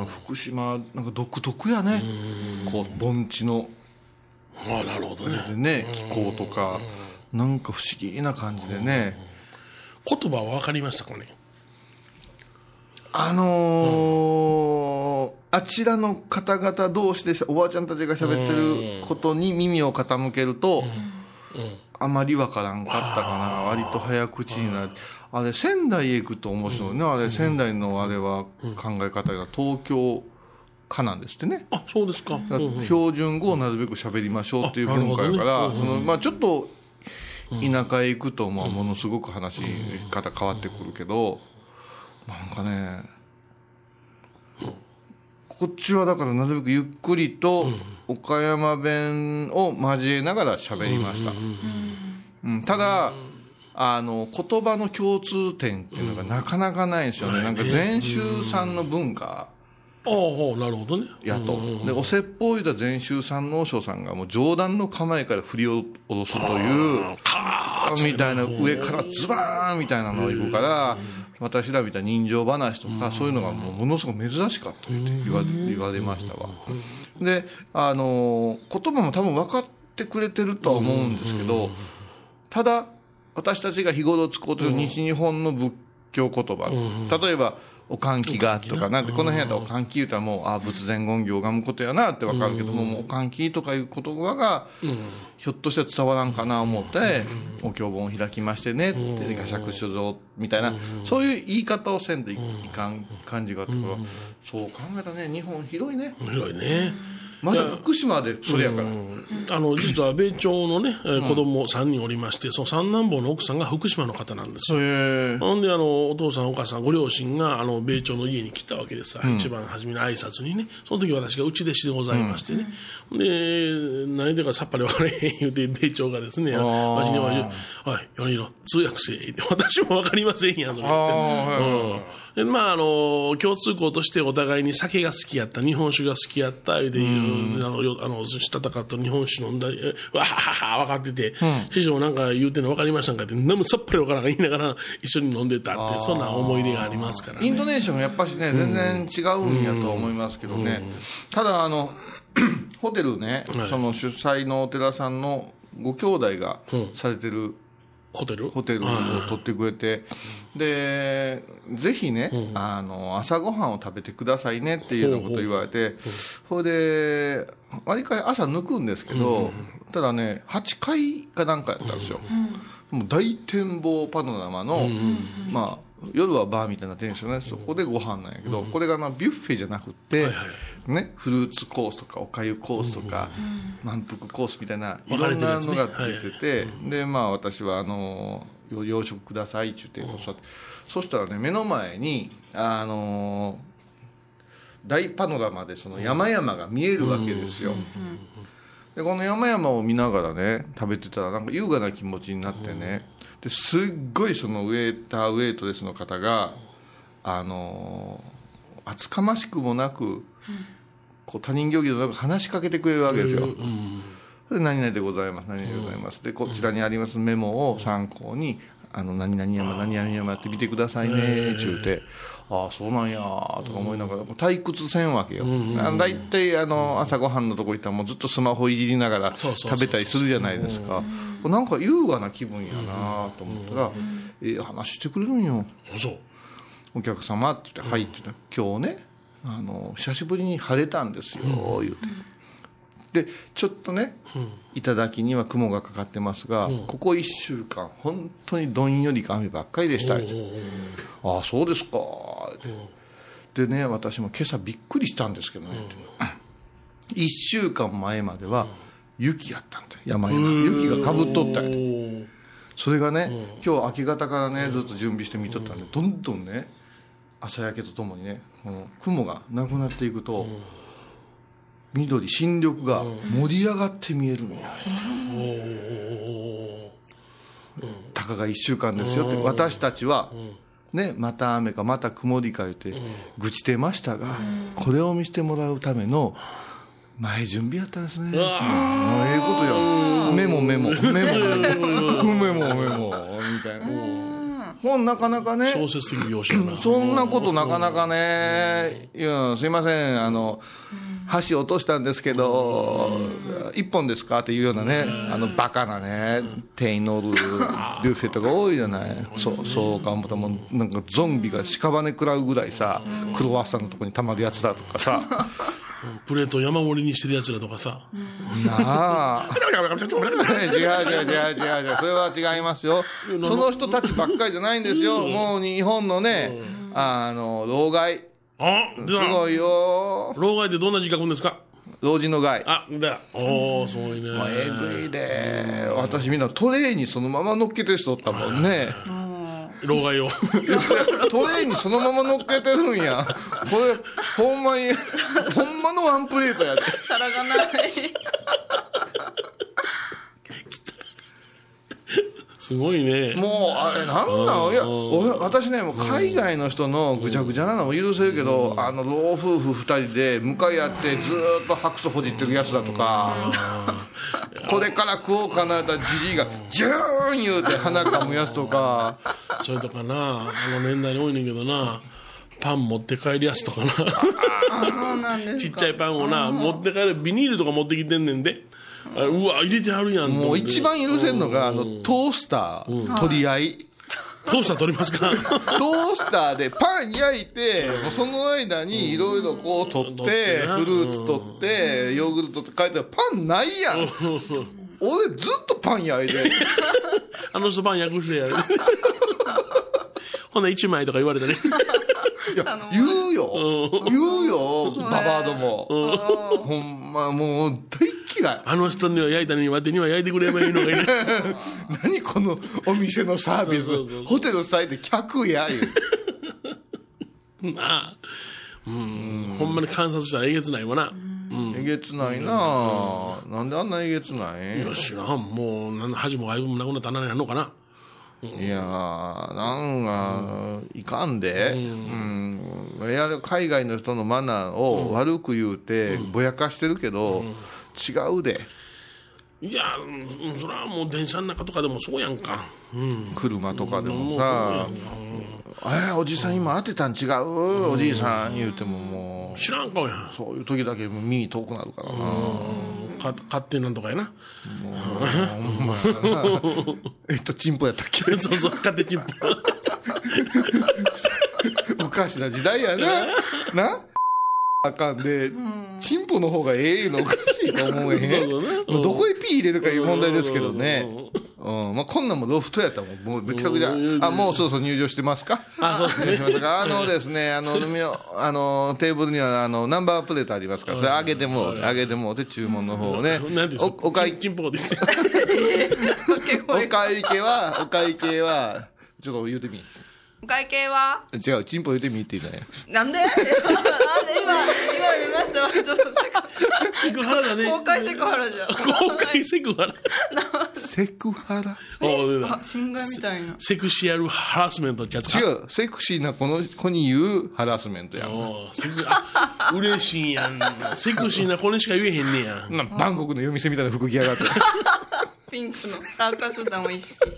福島なんか独特やね、こう盆地のあなるほどね、 でね気候とかなんか不思議な感じでね。 言葉は分かりましたかね。 あのー、あちらの方々同士でおばあちゃんたちが喋ってることに耳を傾けると、うんうん、あまり分からんかったかな、割と早口になる。あれ仙台へ行くと面白いね、あれ仙台のあれは考え方が東京化なんですってね。 あそうですか。 標準語をなるべく喋りましょうっていう文化やから、そのまあちょっと田舎へ行くとまあものすごく話し方変わってくるけど、なんかね、こっちはだからなるべくゆっくりと岡山弁を交えながら喋りました、うん、ただあの言葉の共通点っていうのがなかなかないんですよね。なんか禅宗さんの文化ああなるほどねやと、でお説法を言うた禅宗さんの和尚さんがもう上段の構えから振り下ろすというみたいな、上からズバーンみたいなのがいくから、私らみたいな人情話とかそういうのがもうものすごく珍しかったって言わ、言われましたわ。であの言葉も多分分かってくれてるとは思うんですけど、ただ私たちが日頃使うてる西日本の仏教言葉、例えばおかんきがとかなんて、この辺やったらおかんき言うたらもうあ仏前言行がむことやなって分かるけども、もうおかんきとかいう言葉がひょっとして伝わらんかな思ってお経本を開きましてねって画釈書像みたいな、そういう言い方をせんといかん感じがあったから、そう考えたらね日本広いね。 広いね。 まだ福島でそれやから、 あの実は米朝のね、うん、子供さんにんおりまして、その三男坊の奥さんが福島の方なんですよ。ほんであのお父さんお母さんご両親があの米朝の家に来たわけです、うん、一番初めの挨拶にね。その時私が内弟子でございましてね、うん、で何でかさっぱり分からへん言うて米朝がですね、わしには「おい米広通訳せえ」私も分かりませんやんそれって。でまああの共通項としてお互いに酒が好きやった、日本酒が好きやったでいうあの、よあの、したたかと日本酒飲んだり、えわははは、分かってて、師匠なんか言うてんの分かりましたんかって、飲むさっぱり分からんか言いながら一緒に飲んでたって、そんな思い出がありますからね。 インドネーションやっぱしね、全然違うんやと思いますけどね。ただ、あの、ホテルね、 はいその主催のお寺さんのご兄弟がされてる、 ホテルホテルを取ってくれて、で、ぜひね、あの、朝ごはんを食べてくださいねっていうようなことを言われて、それで、割りかい朝抜くんですけど、ただね、はちかいかなんかやったんですよ。もう大展望パノラマの、まあ、夜はバーみたいなテンションね、そこでご飯なんやけど、これがなビュッフェじゃなくて、ね、フルーツコースとかおかゆコースとか、満腹コースみたいないろんなのがついてて、でまあ私はあの洋食くださいって言って、そしたらね、目の前にあの大パノラマでその山々が見えるわけですよ。でこの山々を見ながらね食べてたら、なんか優雅な気持ちになってね、ですっごいそのウェーターウェイトレスの方があの厚かましくもなく、こう他人行儀のなく話しかけてくれるわけですよ。で何々でございます何々でございます、でこちらにありますメモを参考に、あの何々山何々山って見てくださいねって言うて、ああそうなんやとか思いながら退屈せんわけよ。だいたいあの朝ごはんのとこ行ったらもうずっとスマホいじりながら食べたりするじゃないですか。なんか優雅な気分やなと思ったら、ええ話してくれるんよ。 そうお客様って言って、はいって言って、今日ねあの久しぶりに晴れたんですよ言うて、でちょっとね、頂には雲がかかってますが、ここいっしゅうかん本当にどんよりか雨ばっかりでしたって、ああそうですかでね、私も今朝びっくりしたんですけどね、いっしゅうかんまえまでは雪やったんだよ、山々雪がかぶっとったんや。それがね、今日明け方からねずっと準備して見とったんで、どんどんね朝焼けとともにね、この雲がなくなっていくと、緑新緑が盛り上がって見えるんや、たかがいっしゅうかんですよって、私たちはね、また雨かまた曇りか言って愚痴ってましたが、これを見せてもらうための前準備やったんですね。ええことや、メモメモメモメモメモメモみたいな。ほんなかなかね、 小説的描写やな。 そんなことなかなかね、いやすいません、あの箸落としたんですけど一本ですかっていうようなね、あのバカなね店員のおるビュッフェとか多いじゃない。そうそうか思ったもん、なんかゾンビが屍食らうぐらいさ、クロワッサンのとこにたまるやつだとかさ、 プレートを山盛りにしてるやつらとかさ、 なあ違う違う違う違う違う、それは違いますよ。その人たちばっかりじゃないんですよ。もう日本のね、あの老害、 あすごいよ。 老害ってどんな字書くんですか？ 老人の害。 あ、だ。おー、すごいね。 えぐいで。私みんなトレーにそのまま乗っけてる人おったもんね。 老害を。 トレーにそのまま乗っけてるんや。これ、ほんまに、ほんまのワンプレートやで。 皿がない。 すごいね。 もうあれなんなん、いや俺私ねもう海外の人のぐちゃぐちゃなのも許せるけど、あの老夫婦ふたりで向かい合ってずーっと白素ほじってるやつだとか、これから食おうかなったじじいがジューン言うて鼻かむやつとか、 それとかな、あの年代に多いねんけどな、パン持って帰るやつとかな。 そうなんですか。 ちっちゃいパンをな持って帰る、ビニールとか持ってきてんねんで、うわ入れてあるやん。 もう一番許せんのが、あのトースター取り合い、 トースター取りますか？ トースターでパン焼いて、もうその間にいろいろこう取って、フルーツ取って、ヨーグルトって書いてあるパンないやん。俺ずっとパン焼いて。 あの人パン焼く人や。ほな一枚とか言われたね。 いや言うよ、言うよ、ババアども。ほんまもう大嫌い。 あの人には焼いたのにわてには焼いてくればいいのがいいね。 何このお店のサービス。 そうそうそうそう、 ホテルさえて客や言う。まあ、うん、うん、ほんまに観察したらえげつないわな。うん、 えげつないな、うん、なんであんなえげつない。 いや知らん、もう何の恥も外部もなくなったら何やんのかな。 いやー、なんか、いかんで、うん、うん、やる海外の人のマナーを悪く言うて、ぼやかしてるけど、違うで。 いや、うん、それはもう電車の中とかでもそうやんか。うん、 車とかでもさ、うん、えー、おじさん今当てたん違う、うん、おじいさん言うてももう。 知らんかもや。 そういう時だけ耳遠くなるからな。 か勝手なんとかやな。 もう、ほんまやな。えっと、チンポやったっけそうそう、勝手チンポ。 おかしな時代やな。なあかんで、チンポの方がええのおかしいと思えへん。そうそうね、もうどこへピー入れるかいう問題ですけどね。うん、まあ、こんなんもロフトやったらもうめちゃくちゃ、あ、もうそろそろ入場してますか？あ、そうですね。あのですね、あの、あの、テーブルには、あの、ナンバープレートありますから、それ上げても、上げても、で、注文の方をね。お、お会チンポですよ。 お会計は、お会計は、ちょっと言うてみ。 お会計は違う、チンポ言うてみって言うたんや。 なんでなんで今、今見ましたわ。ちょっとセクハラだね。 公開セクハラじゃん。 公開セクハラ。 セクハラあ、侵害みたいな。 セクシャルハラスメントってやつか。 違う、セクシーなこの子に言うハラスメントやん。 セクあ嬉しいんやん。セクシーな子にしか言えへんねや。 なバンコクの夜店みたいな服着やがって。 ピンクのサーカス団を意識して。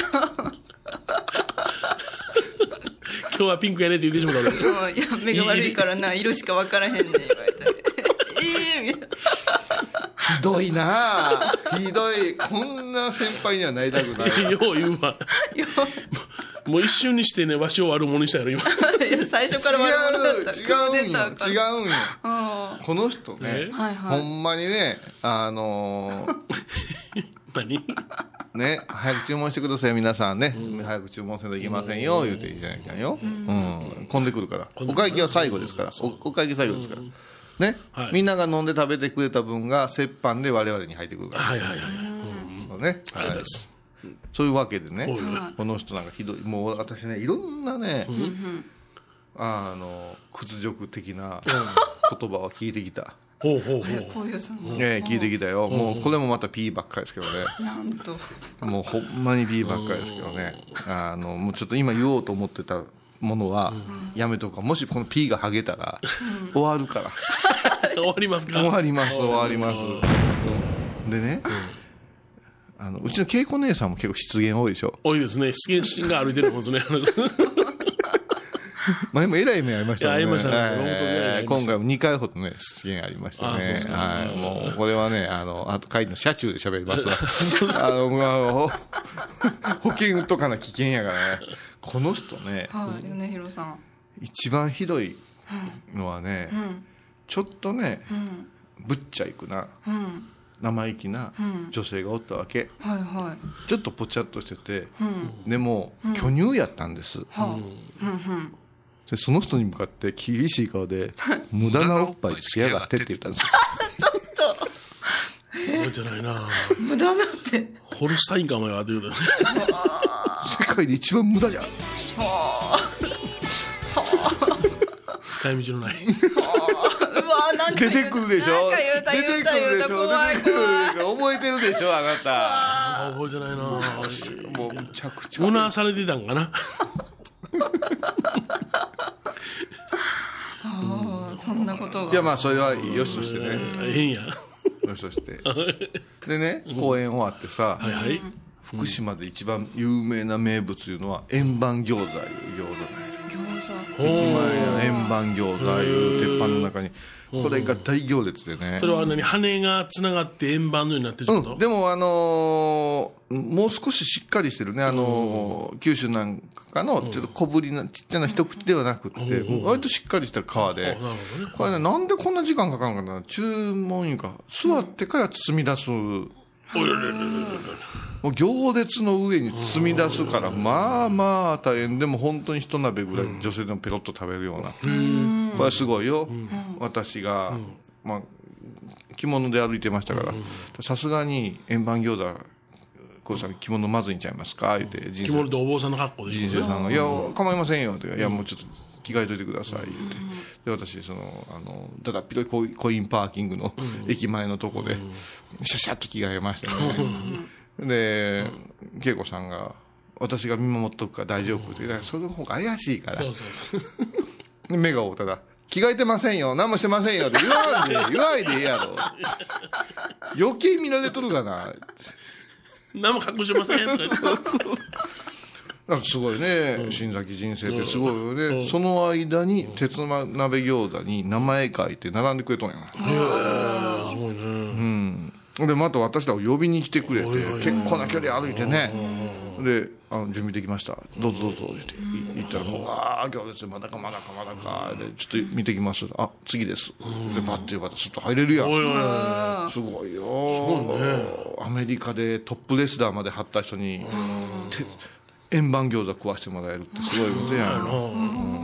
今日はピンクやねって言ってしまった俺。いや、目が悪いからな、色しか分からへんねん、言われたら。ええみたいな。 ひどいなぁ。ひどい。こんな先輩にはなりたくない。 よう言うわ。もう一瞬にしてね、わしを悪者にしたやろ、今。 いや、最初から悪者だった。 違うんよ。違うんよ。この人ね、 はいはい、 ほんまにね、あのー、 何ね、早く注文してください、皆さんね。うん、早く注文せんといけませんよ、言うていいじゃないかよ。うん。うん、混んでくるから。お会計は最後ですから。お, お会計最後ですから。ね、はい、みんなが飲んで食べてくれた分が折半で我々に入ってくるから。 はいはいはい。 うん、ね。はい。そういうわけでね、この人なんかひどい。もう私ね、いろんなね、うん、あの、屈辱的な言葉を聞いてきた。 ほうほうほう。 こういうさんね、聞いてきたよ。もうこれもまた P ばっかりですけどね。 なんと。 もうほんまに P ばっかりですけどね。あの、もうちょっと今言おうと思ってたものはやめとくか。もしこの P がハゲたら終わるから。 終わりますか？ 終わります、終わります。でね、あの、うちの恵子姉さんも結構失言多いでしょ。 多いですね。失言シーンが歩いてるもんですね。 前もえらい目ありましたね。 ありましたね。 えー、今回もにかいほどね、出現ありましたね。はい。もう、これはね、あの、あと帰りの車中で喋りますわ。あの、まあ、保険売っとかな危険やからね。この人ね、 はい、米広さん。 一番ひどいのはね、うん、ちょっとね、うん、ぶっちゃいくな、うん、生意気な女性がおったわけ。うん、はいはい。ちょっとぽちゃっとしてて、うん、でも、巨乳やったんです。はあ、うんうんでその人に向かって厳しい顔で無駄なおっぱいつけやがってって言ったんですよ。 ちょっと覚えてないな。 無駄なってホルスタインかお前はって言うた。 世界で一番無駄じゃん。 使い道のない。 うわなんか出てくるでしょ。 出てくるでしょ。 出てくるでしょ。覚えてるでしょあなた。 覚えてないな。 もうむちゃくちゃ。 うなされてたんかな。 ああ、そんなことが。 いやまあそれはよしとしてね。 変や。 よしとして。でね、公演終わってさ、 はいはい、 福島で一番有名な名物いうのは円盤餃子いう餃子ね。 餃子。 駅前の円盤餃子いう鉄板の中に。これが大行列でね。 それは何羽がつながって円盤のようになってるってこと？ うん。でもあのー、もう少ししっかりしてるね。あのー、九州なんかのちょっと小ぶりなちっちゃな一口ではなくって、割としっかりした皮で。これね、なんでこんな時間かかるのかな。注文いうか、座ってから包み出す。もう行列の上に包み出すから、まあまあ大変でも本当に一鍋ぐらい女性でもペロッと食べるような。これはすごいよ。私が、まあ、着物で歩いてましたから、さすがに円盤餃子、こうさん着物まずいんちゃいますか言って、 着物でお坊さんの格好で人生さんが、いや、構いませんよって、いや、もうちょっと着替えといてください言って。で、私、その、あの、だだっ広いコインパーキングの駅前のとこで、シャシャッと着替えましたね。で、恵子さんが、 私が見守っとくから大丈夫って、だからその方が怪しいから、 そうそうで目が合うたら着替えてませんよ、何もしてませんよって言わんで言わんでええやろ余計見られとるかな何も隠しませんとか言ってなんかすごいね、新崎人生ってすごいよね、うん、その間に鉄鍋餃子に名前書いて並んでくれとんやな。へえ、すごいね。 うんでまた私らを呼びに来てくれて、結構な距離歩いてね、であの準備できました、どうぞどうぞって言ったら、もうああ行列まだかまだかまだかで、ちょっと見てきます、あ次です、でパッて言われてスッと入れるやん。すごいよ、アメリカでトップレスラーまで張った人に円盤餃子食わしてもらえるってすごいことやん、うん、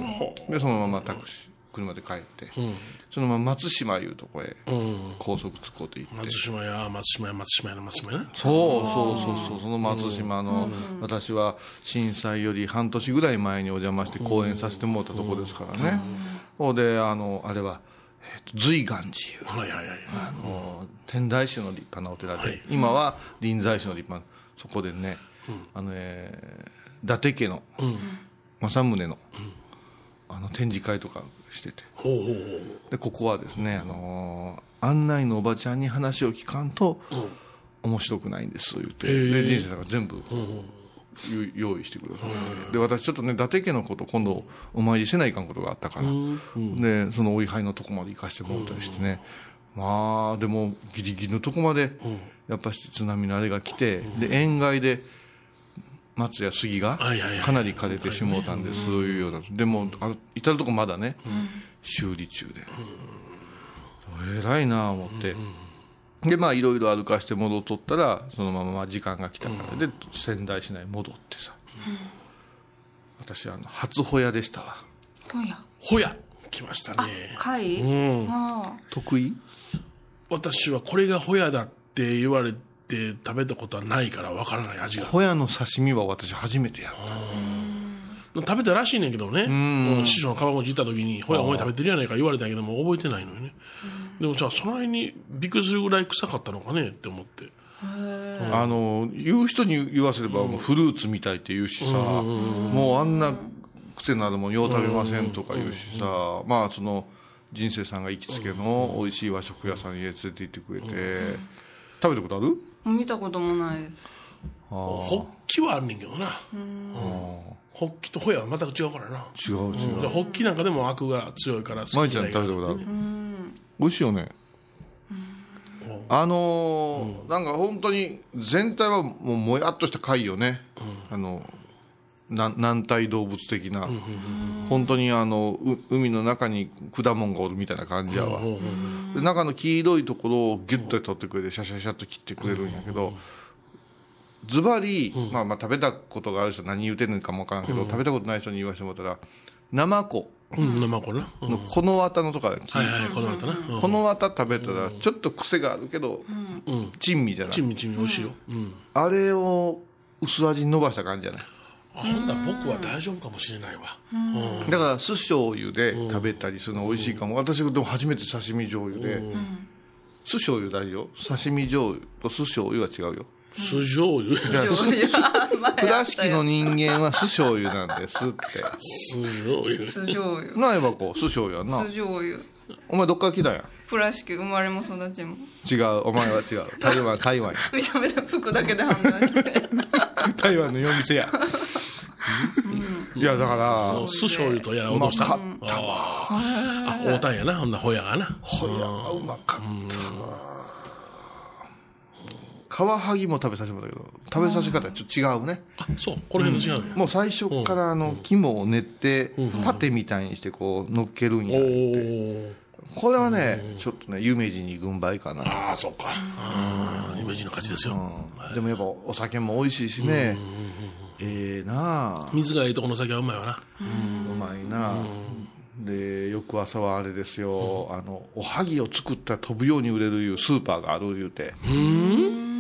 でそのままタクシー車で帰って、うん、そのまま松島いうとこへ高速使うて行って、 松島や松島や松島や松島やね、 そうそうそうそう、その松島の、うん、私は震災より半年ぐらい前にお邪魔して講演させてもらったとこですからね、ほ、うん、であのあれは、えー、と瑞岩寺いう、はいはいはい、あの天台宗の立派なお寺で、はい、今は臨済宗の立派な、そこでね、うん、あのえー、伊達家の、うん、政宗の、うん、あの展示会とかしてて、ほうほうほう、でここはですね、あのー、案内のおばちゃんに話を聞かんと、うん、面白くないんです言って、で人生さんが全部、うん、用意してくださって、で私ちょっとね伊達家のこと今度お参りせないかんことがあったから、うんうん、でそのお位牌のとこまで行かしてもらったりしてね、うん、まあでもギリギリのとこまで、うん、やっぱり津波のあれが来て、うん、で塩害で松や杉がかなり枯れてしもうたんで、そういうような、でも至るとこまだね、うん、修理中で、うん、偉いなぁ思って、うん、でまあいろいろ歩かして戻っとったらそのまま時間が来たから、うん、で仙台市内戻ってさ、うん、私あの初ホヤでしたわ。 ホヤホヤ来ましたね。 貝、 うん、得意？ 私はこれがホヤだって言われてで食べたことはないからわからない味が。 ホヤの刺身は私初めてやった。 食べたらしいねんけどね、師匠の川口行った時にホヤお前食べてるやないか言われたけども覚えてないのよね。でもじゃあその辺にびっくりするぐらい臭かったのかねって思って、 あの言う人に言わせればもうフルーツみたいって言うしさ、もうあんな癖のあるもんよう食べませんとか言うしさ、まあその人生さんが行きつけの美味しい和食屋さんに連れて行ってくれて、食べたことある？ 見たこともないです。 ホッキはあるねんけどな。うん、ホッキとホヤは全く違うからな。 違う違う、 うん、ホッキなんかでもアクが強いから好き。 舞ちゃん食べたことある？うん、美味しいよね。うん、あのーうん、なんか本当に全体はもうもやっとした貝よね、うん、あのな軟体動物的な、うん、本当にあの海の中に果物がおるみたいな感じやわ、うん、で中の黄色いところをギュッと取ってくれてシャシャシャッと切ってくれるんやけど、ズバリ、まあまあ食べたことがある人何言うてんのかもわからんけど、うん、食べたことない人に言わせてもらったらナマコ、 うん、ナマコな、 うん、この綿のとか、はいはい、この綿な、うん、 この綿食べたらちょっと癖があるけど、うん、珍味じゃない、 珍味珍味美味しいよ、うん、 あれを薄味に伸ばした感じじゃない。 あ、ほんなら僕は大丈夫かもしれないわ、うん、 だから酢醤油で食べたりするの美味しいかも、うん、私でも初めて刺身醤油で、うん、酢醤油大丈夫、刺身醤油と酢醤油は違うよ。 酢醤油倉敷の人間は酢醤油なんですって。 酢醤油酢醤油なえばこう酢醤油やんな。 酢醤油。 お前どっから来たんや。 倉敷生まれも育ちも。 違う、お前は違う。台湾台湾や。 めちゃめちゃ服だけで判断して台湾の夜店や、うん、いやだから酢醤油とやらうまかったわ。 あ、大田やな、ほんなホヤがな、 ホヤがうまかったわ。カワハギも食べさせてもらったけど食べさせ方はちょっと違うね。 あ、そう、この辺と違うね、 うん、もう最初からあの肝を練ってパテみたいにしてこう乗っけるんやって、これはねちょっとね有名人に軍配かな。 ああ、そうか、うん、有名人の勝ちですよ、 うん、でもやっぱお酒も美味しいしね、ええなあ、 水がいいとこの酒はうまいわな、 うん、うまいな、うん、で翌朝はあれですよ、うん、あのおはぎを作ったら飛ぶように売れるいうスーパーがあるいうて、うん、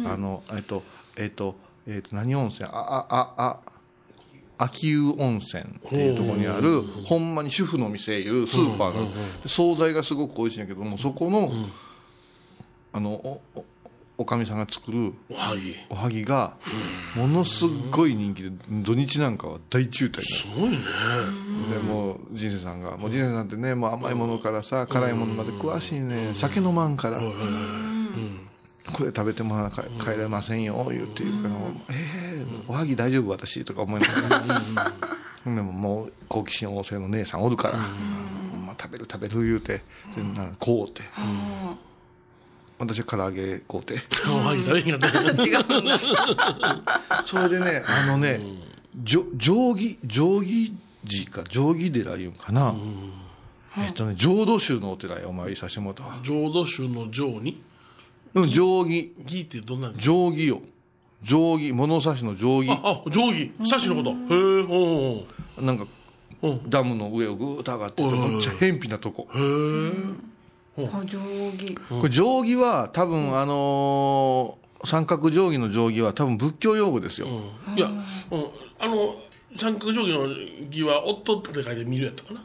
あのえっとえっとえっと何温泉、ああああ秋湯温泉っていうところにあるほんまに主婦の店いうスーパーが、惣菜がすごく美味しいんやけども、そこのあのおおかみさんが作るおはぎおはぎがものすごい人気で、土日なんかは大渋滞になる。 すごいね。 でもう人生さんがもう人生さんってね、もう甘いものからさ辛いものまで詳しいね、酒飲まんから、これ食べてもらわな帰れませんよ言って言うから、えー、おはぎ大丈夫私とか思いながらでももう好奇心旺盛の姉さんおるから、まあ、食べる食べる言うて、でなんかこうて、私は唐揚げこうて、 おはぎ食べへんかった。 違うんだ。 それでね、あのね、じょ定規定規寺か定規寺言うんかな、えっとね浄土宗のお寺へお参りさせてもらったわ。 浄土宗の浄にうん、定規義ってどんなん定規よ、定規物差しの定規、 あ、あ、定規差しのこと。へえ、おうなんかおうダムの上をぐーっと上がってて、めっちゃ偏僻なとこ。 へえ。 あ、定規。 これ定規は多分あのー三角定規の定規は多分仏教用語ですよ。 いや、うん、あの三角定規の義は夫って書いて見るやったかな。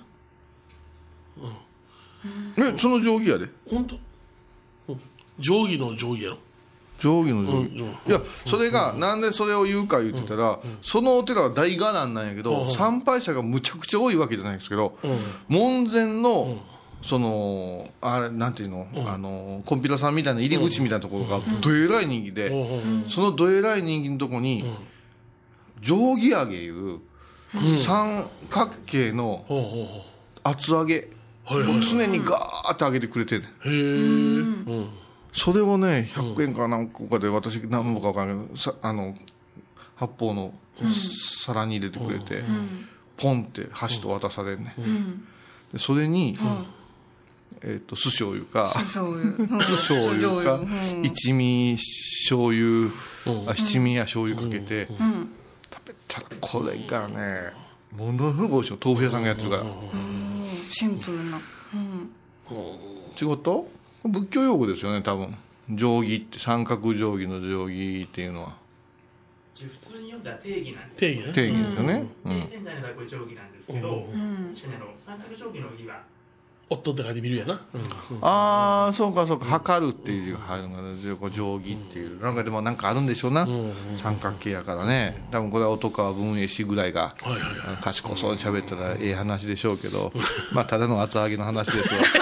え、その定規やで。 本当？うん、定規の定規やろ。 定規の定規、 うんうんいやそれがなんでそれを言うか言ってたら、そのお寺は大伽藍なんやけど、参拝者がむちゃくちゃ多いわけじゃないんですけど、門前のそのあれなんていうの、あのコンピューターさんみたいな入り口みたいなところがどえらい人気で、そのどえらい人気のとこに定規揚げいう三角形のほうほうほう。 厚揚げを常にガーッと揚げてくれてる。 へえ。うん。 それをねひゃくえんか何個かで私何本か分からんけどさ、あの発泡の皿に入れてくれて、ポンって箸と渡されるね、でそれに、えー、と酢醤油か醤油。 酢醤油かうん一味醤油、あ七味や醤油かけて、食べたらこれがねものすごい美味しいの。豆腐屋さんがやってるからシンプルな。うん。 違った？仏教用語ですよね多分。定規って三角定規の定規っていうのは普通に読んだら定義なんです定義ね。 定義ですよね、うんで仙台の場合これ定規なんですけど、確かにあの三角定規の義は夫って書いて見るやな。うん。 ああそうかそうか測るっていう字が入るのがね、こう定規っていうなんかでもなんかあるんでしょうな、三角形やからね。多分これは音川文英氏ぐらいが、 はいはいはい。 あの賢そうに喋ったらええ話でしょうけどまあただの厚揚げの話ですわ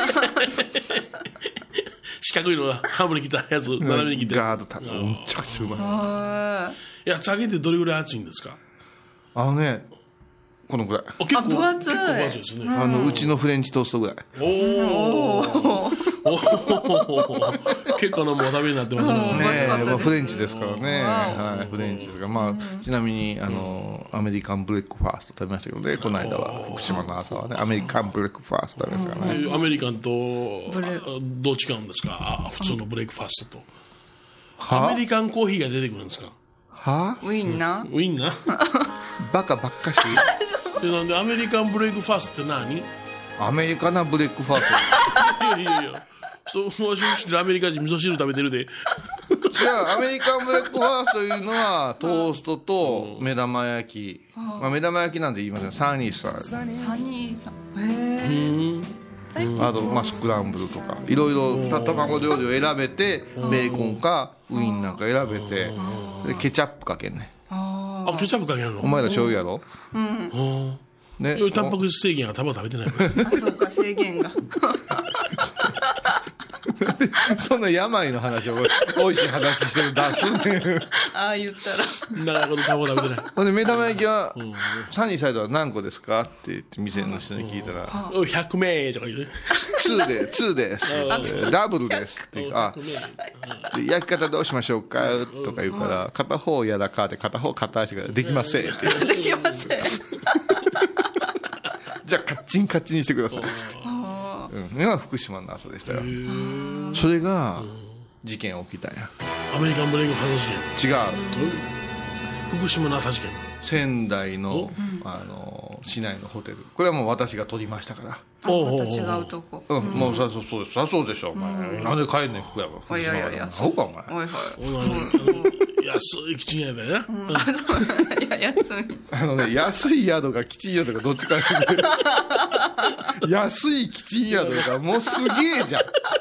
四角いのが半分に切ったやつ斜めに切って。 ガーッとたむちゃくちゃうまい。 はいや、厚揚げってどれぐらい厚いんですか？ あのねこのぐらい、 あ、結構分厚い結構分厚いですね。 あのうちのフレンチトーストぐらい。 おお。おお。結構なもうお食べになってますね。 ねえ、 美味しかったですまあ、フレンチですからね、 わはい、フレンチですから、まあ、ちなみにあのアメリカンブレックファースト食べましたけどね、この間は福島の朝はねアメリカンブレックファースト食べましたからね。 アメリカンとブレあどう違うんですか？あ普通のブレイクファーストと。 はアメリカンコーヒーが出てくるんですか？ はウインナー。 ウインナーバカばっかしでなんでアメリカンブレイクファーストって何？いアメリカなブレックファースやいやいや、そうわしの知ってるアメリカ人味噌汁食べてるで。 ト。じゃあアメリカンブレックファーストというのはトーストと目玉焼き、まあ、目玉焼きなんて言いません、サニーサイサニーさん。 うへーん。 え。 あと、まあ、スクランブルとかいろいろた卵料理を選べてベーコンかウインなんか選べてでケチャップかけんね。 ああ、ケチャップかけるの？ お前ら醤油やろ、 うん。 ね、 いやタンパク質制限は卵食べてないから。 あ。そうか、制限が。 そんな病の話をおいしい話してる出すねああ言ったら。 だからこの卵食べてない。 ほんで目玉焼きはサニーサイドは何個ですかって言って店の人に聞いたらおいひゃくめいとか言うね。 ツーでツーですダブルですって言うあで焼き方どうしましょうかとか言うから片方やらかで片方片足ができませんって言うできません。 じゃあカッチンカッチンにしてくださいってうん、が福島の朝でしたよ。それが事件起きたんや。 アメリカンブレイクファースト事違う件。福島の朝事件。 仙台の、あの市内のホテル、これはもう私が取りましたから。 あ、また違うとこ。 うん、もうさそうそうですさそうでしょお前、なんで帰んねん福山福島いやいやいやそうかお前おいはい。 お前あの安いキッチン屋だよな。うんいや、休み。 あのね安い宿が吉宿かどっちかにして安い吉宿がもうすげえじゃん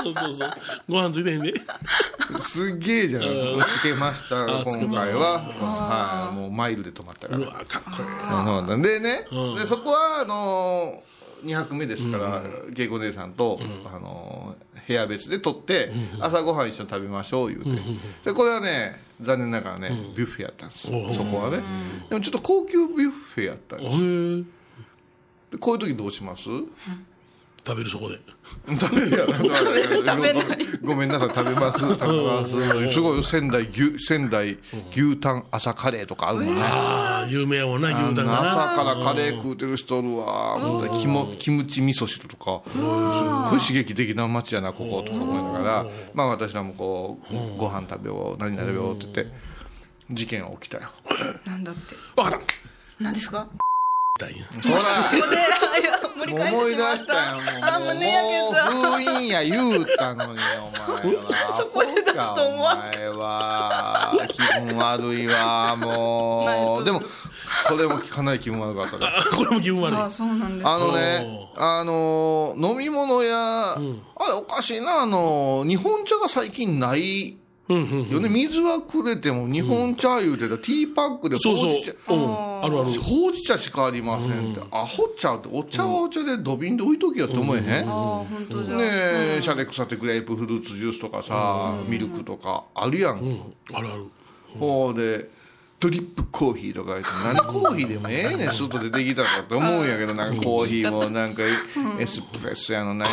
そうそうそう。ご飯ついてへんで。 すっげえじゃん。つけました、 あつけた今回は。はい。もうマイルで泊まったかうら。 わ、かっこいい。 そうでね、 うんで、そこは、あのー、にはくめですから、恵子姉さんと、あのー、部屋別で取って、朝ごはん一緒に食べましょう、言うて。で、これはね、残念ながらね、ビュッフェやったんです。そこはね。でもちょっと高級ビュッフェやったんです。 へーでこういう時どうします？ 食べるそこで。 食べるやろ。 食べないごめんなさい、食べます。食べます。すごい、仙台牛、仙台牛タン朝カレーとかあるのね。 ああ、有名やもんな、牛タンがな。 朝からカレー食うてる人おるわ。もうねキモキムチ味噌汁とか、すっごい刺激的な街やな、こことか思いながら、まあ私らもこう、ご飯食べよう、何食べようって言って、事件は起きたよ。 なんだって。 わかっ何ですか？ た。大変。 ほらここで、あいや盛りもう返思い出ししてしまったた。 よ。 あ、 もう、もう胸焼けた。 封印や言うたのに、お前は。 そこで出すと思わんお前は、気分悪いわ、もう。でも、これもかなり気分悪かったから。 あ、これも気分悪い。 あ、そうなんです。 あのね、あの、飲み物や、あれおかしいな、あの、日本茶が最近ないうんうんうん。 よね。水はくれても、日本茶言うてたら、ティーパックでそうそうほうじ茶。。 うん。あるある。 ほうじ茶しかありませんって。アホちゃうって、お茶はお茶で土瓶で置いときやって思えへん？ あ、本当じゃ。 ねえ、シャレ腐ってグレープフルーツジュースとかさ、ミルクとかあるやん。 うん。あるある。 ほうで、ドリップコーヒーとか言って、何コーヒーでもええねん、外でできたかって思うんやけど、なんかコーヒーもなんかエスプレッソやのね。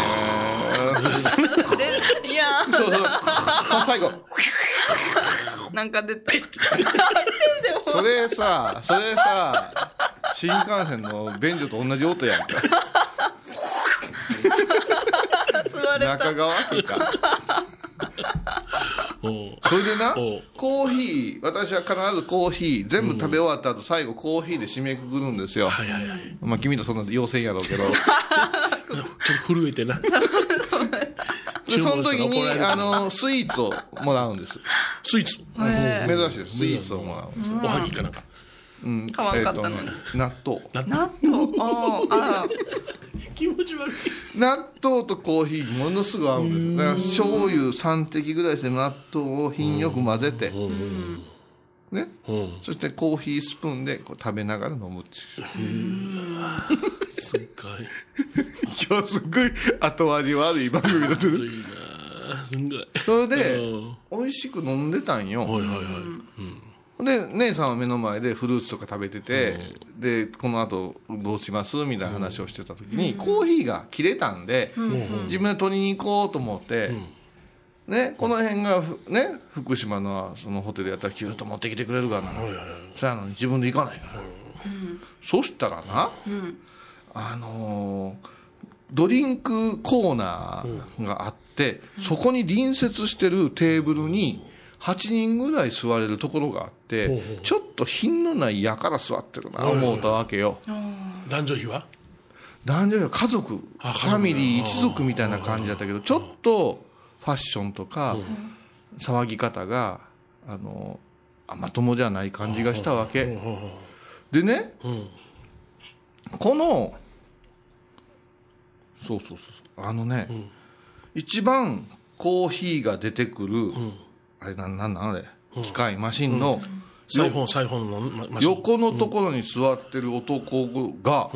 で、いやそうそう。さ、最後。 なんか出た。 それさ、それさ、新幹線の便所と同じ音やんか。 吸われた。 中川家か。 うん。 それでなおう、 コーヒー、私は必ずコーヒー、全部食べ終わった後、最後コーヒーで締めくくるんですよ。 はいはいはい。 まあ君とそんな要請やろうけど。 ちょっと震えてな。 で、その時に、 注文したら怒られるあの、スイーツをもらうんです。 スイーツ。 へ珍しいです。スイーツをもらうんです。 おはぎかなんか。 うん。 買わんかったのえっとね納豆。 納豆。ああ、 気持ち悪い。 納豆とコーヒーものすごい合うんです。だから醤油さん滴ぐらいして納豆を品よく混ぜて、 うん。 ね。 うん。 そしてコーヒースプーンでこう食べながら飲むっていう。 すっごい。 今日すっごい後味悪い番組だったね。 いいなすんごい。 それでうん、 美味しく飲んでたんよ。 はいはいはい。うん。 で、姉さんは目の前でフルーツとか食べてて、で、この後どうしますみたいな話をしてた時に、コーヒーが切れたんで、自分で取りに行こうと思って、ね、この辺がふ、ね、福島のそのホテルやったらキューッと持ってきてくれるからな。そやのに自分で行かないから。そしたらな、あのードリンクコーナーがあって、そこに隣接してるテーブルにはちにんぐらい座れるところがあって、ちょっと品のないやから座ってるな思ったわけよ。 男女比は男女や家族、フあ家族ァミリー一族みたいな感じだったけど、ちょっとファッションとか騒ぎ方が、あの、あまともじゃない感じがしたわけ。でね、この、そうそうそうそう、あのね、一番コーヒーが出てくる、あれなんなんなんあれ、機械マシンの、 サイフォン、サイフォンのママシン。 横のところに座ってる男が、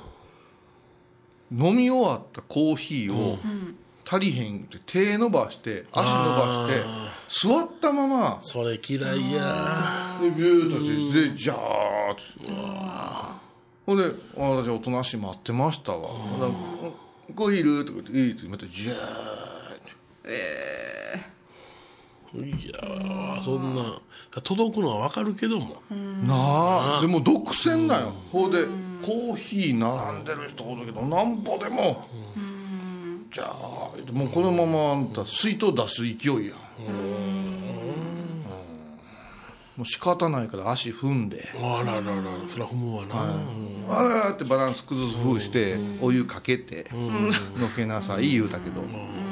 飲み終わったコーヒーを足りへんって手伸ばして足伸ばして座ったままそれ嫌いや。 でビューッとしてでジャーッとほんで私おとなしい待ってましたわ、ほんでコーヒーいるとか言っていいってまたジャーッていやーそんな届くのは分かるけども、 なあでも独占だよ。ほうでコーヒー並んでる人おるけどなんぼでもじゃあもうこのままあんた水筒出す勢いやもう仕方ないから足踏んであらららそら踏むわな、 あらってバランス崩す風してお湯かけてのけなさい言うたけど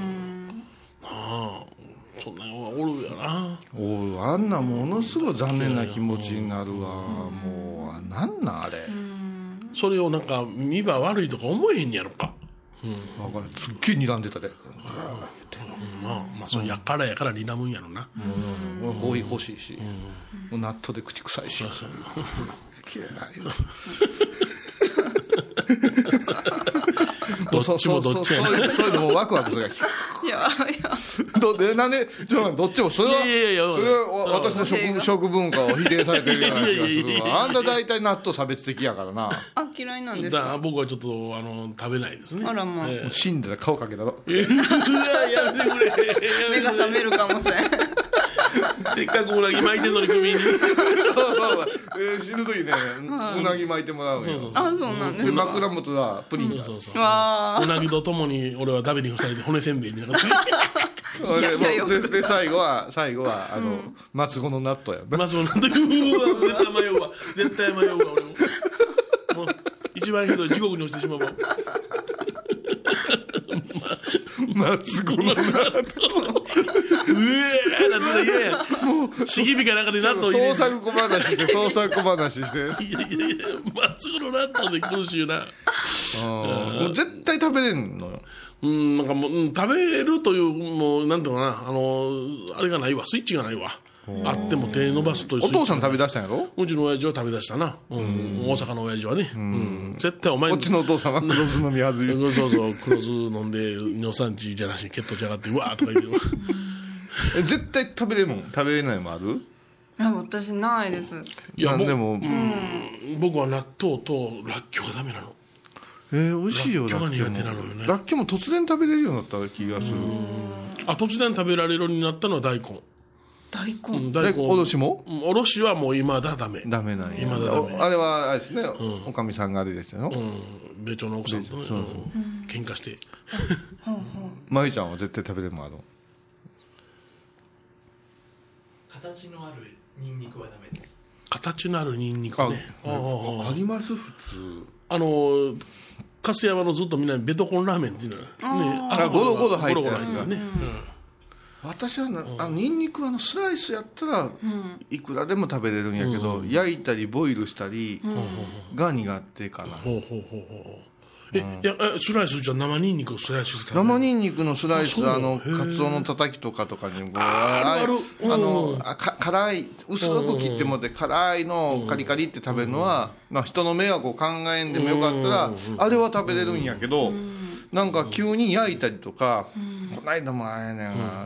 ああそんなんはおるやな。 おいあんなものすごい残念な気持ちになるわもうなんなんあれそれをなんか見場悪いとか思えへんやろか。 わかるすっげえ睨んでたでまあ、まあ、それやからやから睨むんやろな。 うん、コーヒー欲しいし、もう納豆で口臭いし。嫌い。 どっちもどっちやな。 そういうそういうのもワクワクするが。 いやいやどでなんでじゃあどっちもそれは、 いやいやいやそれは私の食食文化を否定されてるような気がするわ。あんた大体納豆差別的やからな。 あ嫌いなんですだからか。 僕はちょっとあの食べないですね。 あらまあええ死んだら顔かけたろ。 うわやめてくれ。 目が覚めるかもしれん。 せっかくうなぎ巻いてんのに首に。 そうそうそう、えー死ぬ時ね、うなぎ巻いてもらうよ。 そうそうあそうなんでですか。 枕元はプリンだ。 そうそう。 わうなぎとともに俺は食べに干されて骨せんべいになって。 でいやいやいやでで最後は最後はあの松子の納豆やな。 まあそうなんだけど、うわ絶対迷うわ。絶対迷うわ俺も。もう一番ひどい地獄に落ちてしまうわ。 松子の納豆。 うえーなんて嫌や。もうしぎびかなんかで納豆入れて。 創作小話して創作小話して。 いやいやいや、松子の納豆で苦しいな。 もう絶対食べれんのよ。 うん、なんかもう、うん、食べるという、もう、なんていうのかな、あの、あれがないわ、スイッチがないわ。あっても手伸ばすというスイッチ。 お父さん食べ出したんやろ。 うちの親父は食べ出したな。うん、大阪の親父はね。うん、絶対お前こっちのお父さんは黒酢飲み外り。 そうそう、黒酢飲んで、尿酸値じゃなしに血糖値上がって、うわーとか言ってる。 絶対食べれるもん食べれないもんある。 いや私ないです。 いや、 なんでも、 うん、僕は納豆とらっきょうがダメなの。 えー、美味しいよ。 らっきょうが苦手なのよね。 らっきょうも突然食べれるようになった気がする。 あ、突然食べられるようになったのは大根。 大根。 うん大根おろしもうんおろしはもう今だダメ。 ダメなんや。 今だダメおあれはあれですね、おかみさんがあれでしたよ。 うん、米朝の奥さんとね、うん喧嘩して。 まゆちゃんは絶対食べれるもんある。 形のあるニンニクはダメです。 形のあるニンニクあ、 ね。ああります普通。 あの、粕山のずっと南ベトコンラーメンっていうのはね、 あゴロゴロ入ったやつゴロゴロ入ったね。 私はなあのニンニクはあのスライスやったらいくらでも食べれるんやけど、焼いたりボイルしたりが苦手かな。 ほうほうほうほう。え、いや、えスライスじゃ生ニンニクをスライスして食べる。 生ニンニクのスライス、 あそうあの、 へーカツオのたたきとかとかにも、 あーあるあるあうんの、あか辛い、薄く切ってもって辛いのをカリカリって食べるのは、まあ人の迷惑を考えんでもよかったら、あれは食べれるんやけど、なんか急に焼いたりとか、こないだもあれやねんな、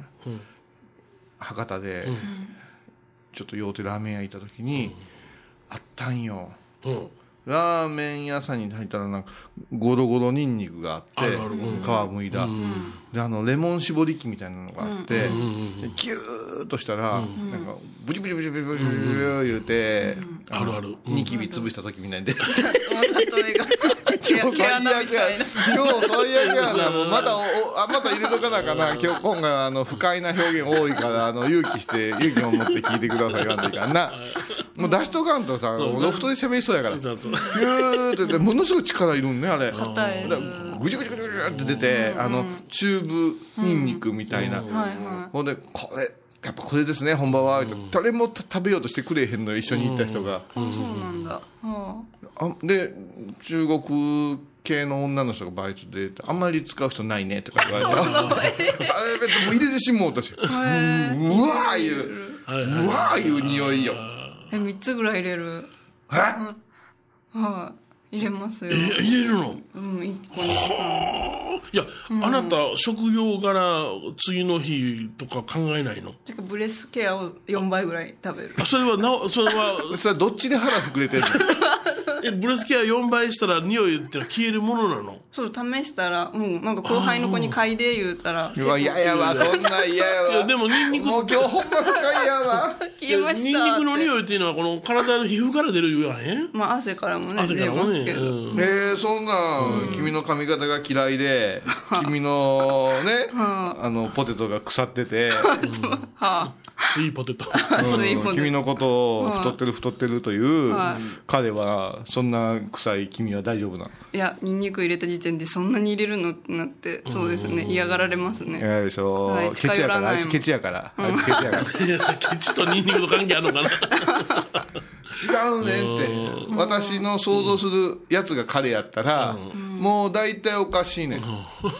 博多で、ちょっと用手ラーメン屋行った時に、あったんよ。 うん。 ラーメン屋さんに入ったらなんかゴロゴロニンニクがあってあるあるうん皮むいだ、であのレモン絞り器みたいなのがあって、でギューッとしたら、なんかブチブチブチブチブチブチ言うて、 あるある。うんニキビ潰した時みたいでもう例えが今日最悪やみたいな。 今日最悪やな。もうまたおあまた入れとかなあかな。今日今回はあの不快な表現多いからあの勇気して勇気を持って聞いてください言わんといかんな。もう出しとかんとさ、 そうねロフトで喋りそうやから。 そうそう。 ギューってでものすごい力いるんねあれ。 硬いだからぐちゅぐちゅぐちゅぐちゅって出て、あのチューブニンニクみたいな。 はいはほんでこれやっぱこれですね本場は。誰も食べようとしてくれへんのよ一緒に行った人が。 い。あそうなんだ。はあで中国系の女の人がバイトであんまり使う人ないねとか言われてあれ別にもう入れてしもうたし、うわーいうはいはいうわーいう匂いよ。 え三つぐらい入れる。 えはい入れますよ。 え、入れるのうん一個にさ。 いや、あなた、職業柄、次の日とか考えないの？ てかブレスケアをよんばいぐらい食べる。 あそれはなお、それは、 それはどっちで腹膨れてるの？ え、ブレスケアよんばいしたら匂いってのは消えるものなの？ そう試したらもうなんか後輩の子に嗅いで言うたらうわ嫌やわそんなん嫌やわ。 いや、でもニンニク、 もう今日ほんま不快やわ。 消えましたって。 ニンニクの匂いっていうのは、この体の皮膚から出る言わへん？ まあ汗からもね出汗からもね。 ますけど。 うんえー、そんなん君の髪型が嫌いで君のねあのポテトが腐っててはスイーポテト。 あスイーポテト君のことを太ってる太ってるというはい彼はそんな臭い君は大丈夫なの？ いやニンニク入れた時点でそんなに入れるのってなってそうですね嫌がられますね。 嫌でしょ、 はいケチやからあいつケチやからあいつケチやからいや、さケチとニンニクと関係あるのかな？ 違うねんって私の想像するやつが彼やったらもう大体おかしいねん。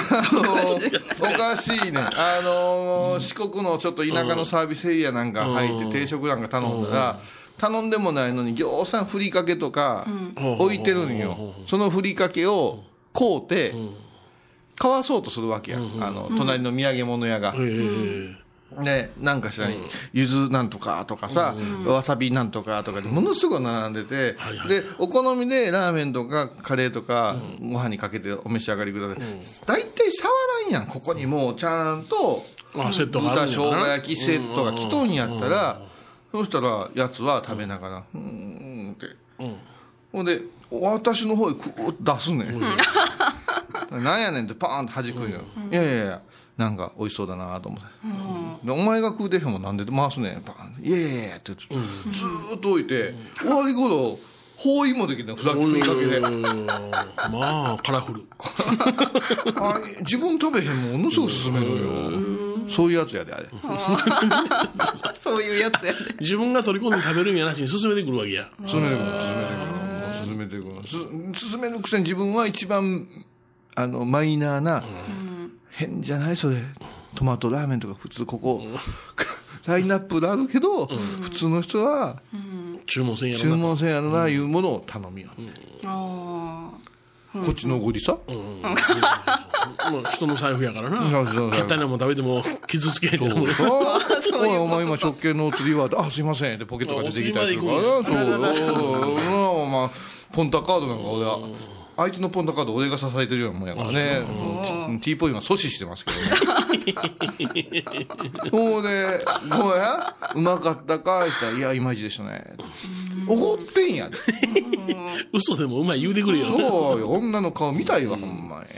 あのおかしいね。あのー、四国のちょっと田舎のサービスエリアなんか入って定食なんか頼んだら、頼んでもないのにぎょうさんふりかけとか置いてるんよ。そのふりかけを買うて買わそうとするわけや。あの隣の土産物屋が。で、なんかしらに、ゆずなんとかとかさ、わさびなんとかとかでものすごい並んでて、で、お好みでラーメンとかカレーとかご飯にかけてお召し上がりください。大体触らんやん。ここにもうちゃんと豚生姜焼きセットが来とんやったら、そうしたらやつは食べながら、うーんって。ほんで、私の方へクーッと出すねん。なんやねんってパーンと弾くんよ。いやいやいや。なんか美味しそうだなと思って、うん、でお前が食うてへんもんなんで回すねんパンいやいやいやってずーっと置いて、終わり頃包囲もできるね、ふらっふりかけでまあカラフルあ自分食べへんもんものすごく勧めるよ。そういうやつやであれそういうやつやで自分が取り込んで食べるんやなしに勧めてくるわけや。 勧めてくる勧めてくる勧めるくせに自分は一番あのマイナーな、うん変じゃないそれトマトラーメンとか普通ここ、うん、ラインナップであるけど、うん、普通の人は、うん、 注文せんやろな注文せんやろないうものを頼みよ、うんうん、こっちのおごりさ、うんうんまあ、人の財布やからな簡単なもん食べても傷つけへんからおいお前今食券のお釣りはあすいませんってポケットから出てきたりするからなそうお前ポンタカードなんか俺はあいつのポンタカード俺が支えてるようなもんやからね。T ポイントは阻止してますけどね。そうで、どうやうまかったか言ったら、いや、いまいちでしたね。おごってんやで。 嘘でもうまい言うてくれよ。 そうよ、女の顔見たいわ、ほんまに。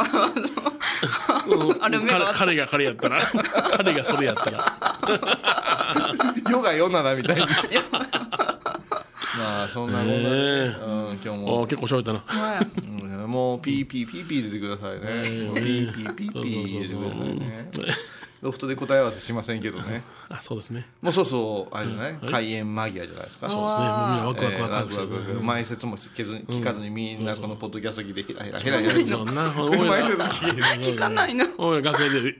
彼が彼やったら。彼がそれやったら。 世が世ならみたいに。まあそんなもんだね、うん、今日も結構喋ったな、 うん、もうピーピーピーピー入れてくださいね、ピーピーピーピー入れてくださいね。ロフトで答え合わせしませんけどね。 あ、そうですね。 もうそうそうあれじゃない、うん、開演間際じゃないですか。 そうですね。もうみんなワクワクワクワクしてる。 前説も聞けず聞かずにみんなこのポッドキャスト機でヘラヘラヘラヘラヘラ。前説聞かないの。 おい楽屋でうう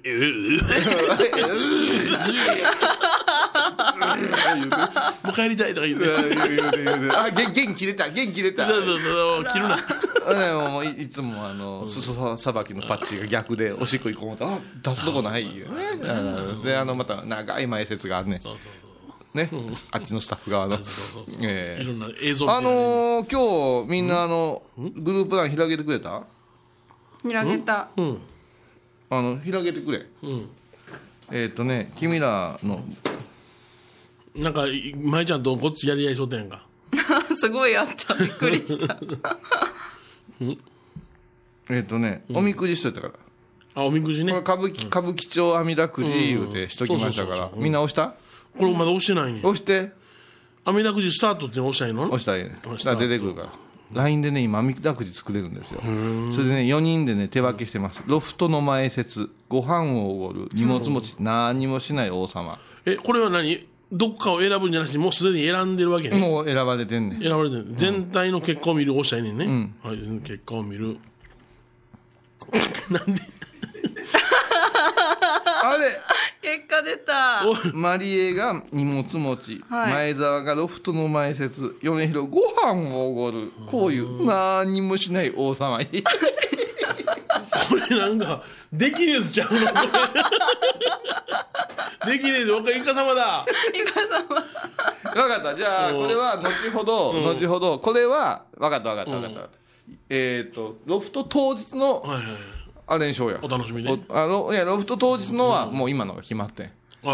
もう帰りたいとか言って。 あ元気出た元気出た。 そうそうそう切るな。 もういつもあの裾さばきのパッチが逆でおしっこ行こうとあ出すとこないよね。であのまた長い前説があるね。そうそうそうね、うん、あっちのスタッフ側の。そうそうそう。ええー。いろんな映像。あのー、今日みんなあの、うん、グループライン開けてくれた？ 開けた。 うん。あの開けてくれ。うん。えっ、ー、とね君らのなんか舞ちゃんとこっちやり合いしとったやんか。 すごいあったびっくりした。 うん、えっ、ー、とね、うん、おみくじしとったから。 あ、おみくじね。 これ歌舞伎、歌舞伎町阿弥陀くじ言うてしときましたから。みんな押した？ これまだ押してないね。 押して。 阿弥陀くじスタートって押したらいいの？ 押したらいいね。押したら出てくるから。ライン でね、今阿弥陀くじ作れるんですよ。それでね、よにんでね、手分けしてます。ロフトの前説、ご飯をおごる、荷物持ち、何にもしない王様。 え、これは何？どっかを選ぶんじゃなくてもうすでに選んでるわけね。 もう選ばれてんねん。 選ばれてる、うん、全体の結果を見る押したいねんね、うんはい、結果を見るなんであれ結果出た。 マリエが荷物持ち、はい、前澤がロフトの前説、米広ご飯をおごる、こういう何にもしない王様にこれなんかできるやつちゃうのできねえぞ、イカ様だ。 イカ様。 分かった。じゃあ、これは後ほど、うん、後ほど、これは、分かった分かった分かった。うん、えっ、ー、と、ロフト当日の、はいはいはい、あれにしようや。 お楽しみで。 あの、いや、ロフト当日のは、もう今のが決まってん。うん、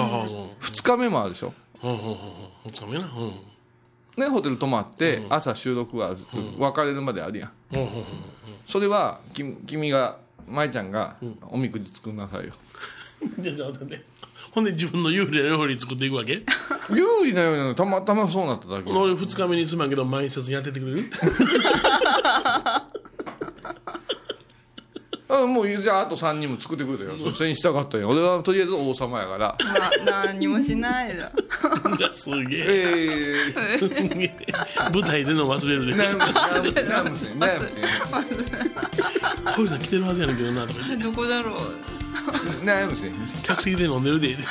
二日目もあるでしょ。 二日目な。うん、 ね、ホテル泊まって、うん、朝収録はずっと別れるまであるやん。うん、それは、き君が、舞ちゃんが、おみくじ作んなさいよ。 じゃあ、待ってね。ほんで自分の有利な料理作っていくわけ？ 有利な料理なのたまたまそうなっただけ。 俺二日目にすまんけど前説やっててくれる？ あもうじゃああとさんにんも作ってくれたよ。それにしたかったよ。俺はとりあえず王様やから。 な何にもしないだ。 すげえ。 えー、 舞台での忘れるで。 なんなんむせんなんむせんなんむせん。 小遊さん来てるはずやねんけどなとか言って。 どこだろう。 なんむせん。 客席で飲んでるで。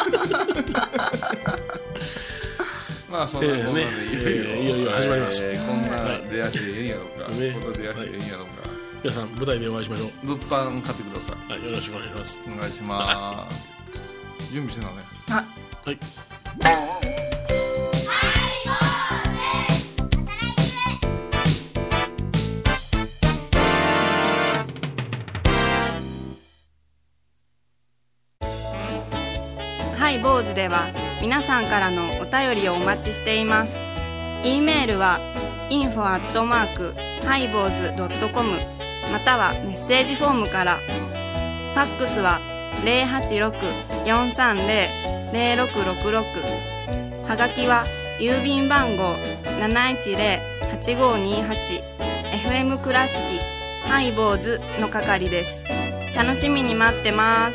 まあそんなものでいよいよ、 えーね、いよいよ始まります、 えー、こんな出会いしてええんやろうか、 ね、 こんな出会いしてええんやろうか、 皆さん舞台でお会いしましょう。 物販買ってください。 はい、よろしくお願いします。 お願いします。準備してんのね。 はい。 はい。 ハイボーズでは皆さんからのお便りをお待ちしています。 E メールは インフォ アットマーク ハイボーズ ドットコム またはメッセージフォームから。ファックスは ゼロはちろく よんさんゼロ ゼロろくろくろく はがきは郵便番号 なないちゼロ はちごにはち エフエム 倉敷ハイボーズの係です。楽しみに待ってます。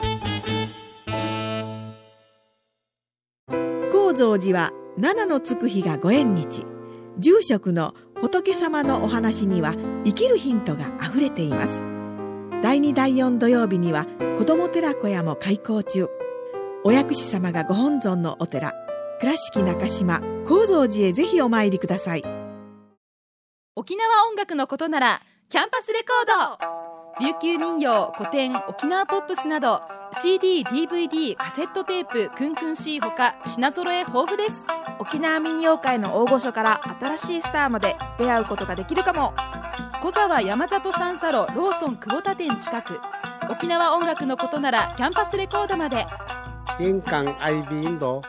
高蔵寺は七のつく日がご縁日。住職の仏様のお話には生きるヒントがあふれています。だいにだいよん土曜日には子ども寺小屋も開校中。お薬師様がご本尊のお寺、倉敷中島・高蔵寺へぜひお参りください。 沖縄音楽のことならキャンパスレコード。琉球民謡、古典、沖縄ポップスなど シーディー、ディーブイディー、カセットテープ、クンクン C ほか品揃え豊富です。 沖縄民謡界の大御所から新しいスターまで出会うことができるかも。 小沢山里三佐路ローソン久保田店近く。沖縄音楽のことならキャンパスレコードまで。 印鑑アイビーインド。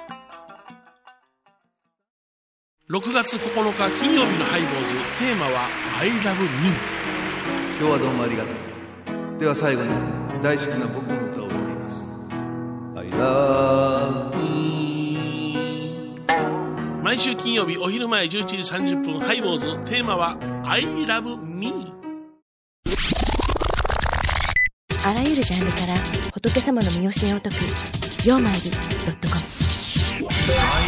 ろくがつここのか金曜日のハイボーズ、テーマは I love me。 今日はどうもありがとう。では最後に大好きな僕の歌を歌います。 I love me。 毎週金曜日お昼前じゅういちじさんじゅっぷん、ハイボーズ、テーマは I love me。 あらゆるジャンルから仏様の身教えを解くようまいり .com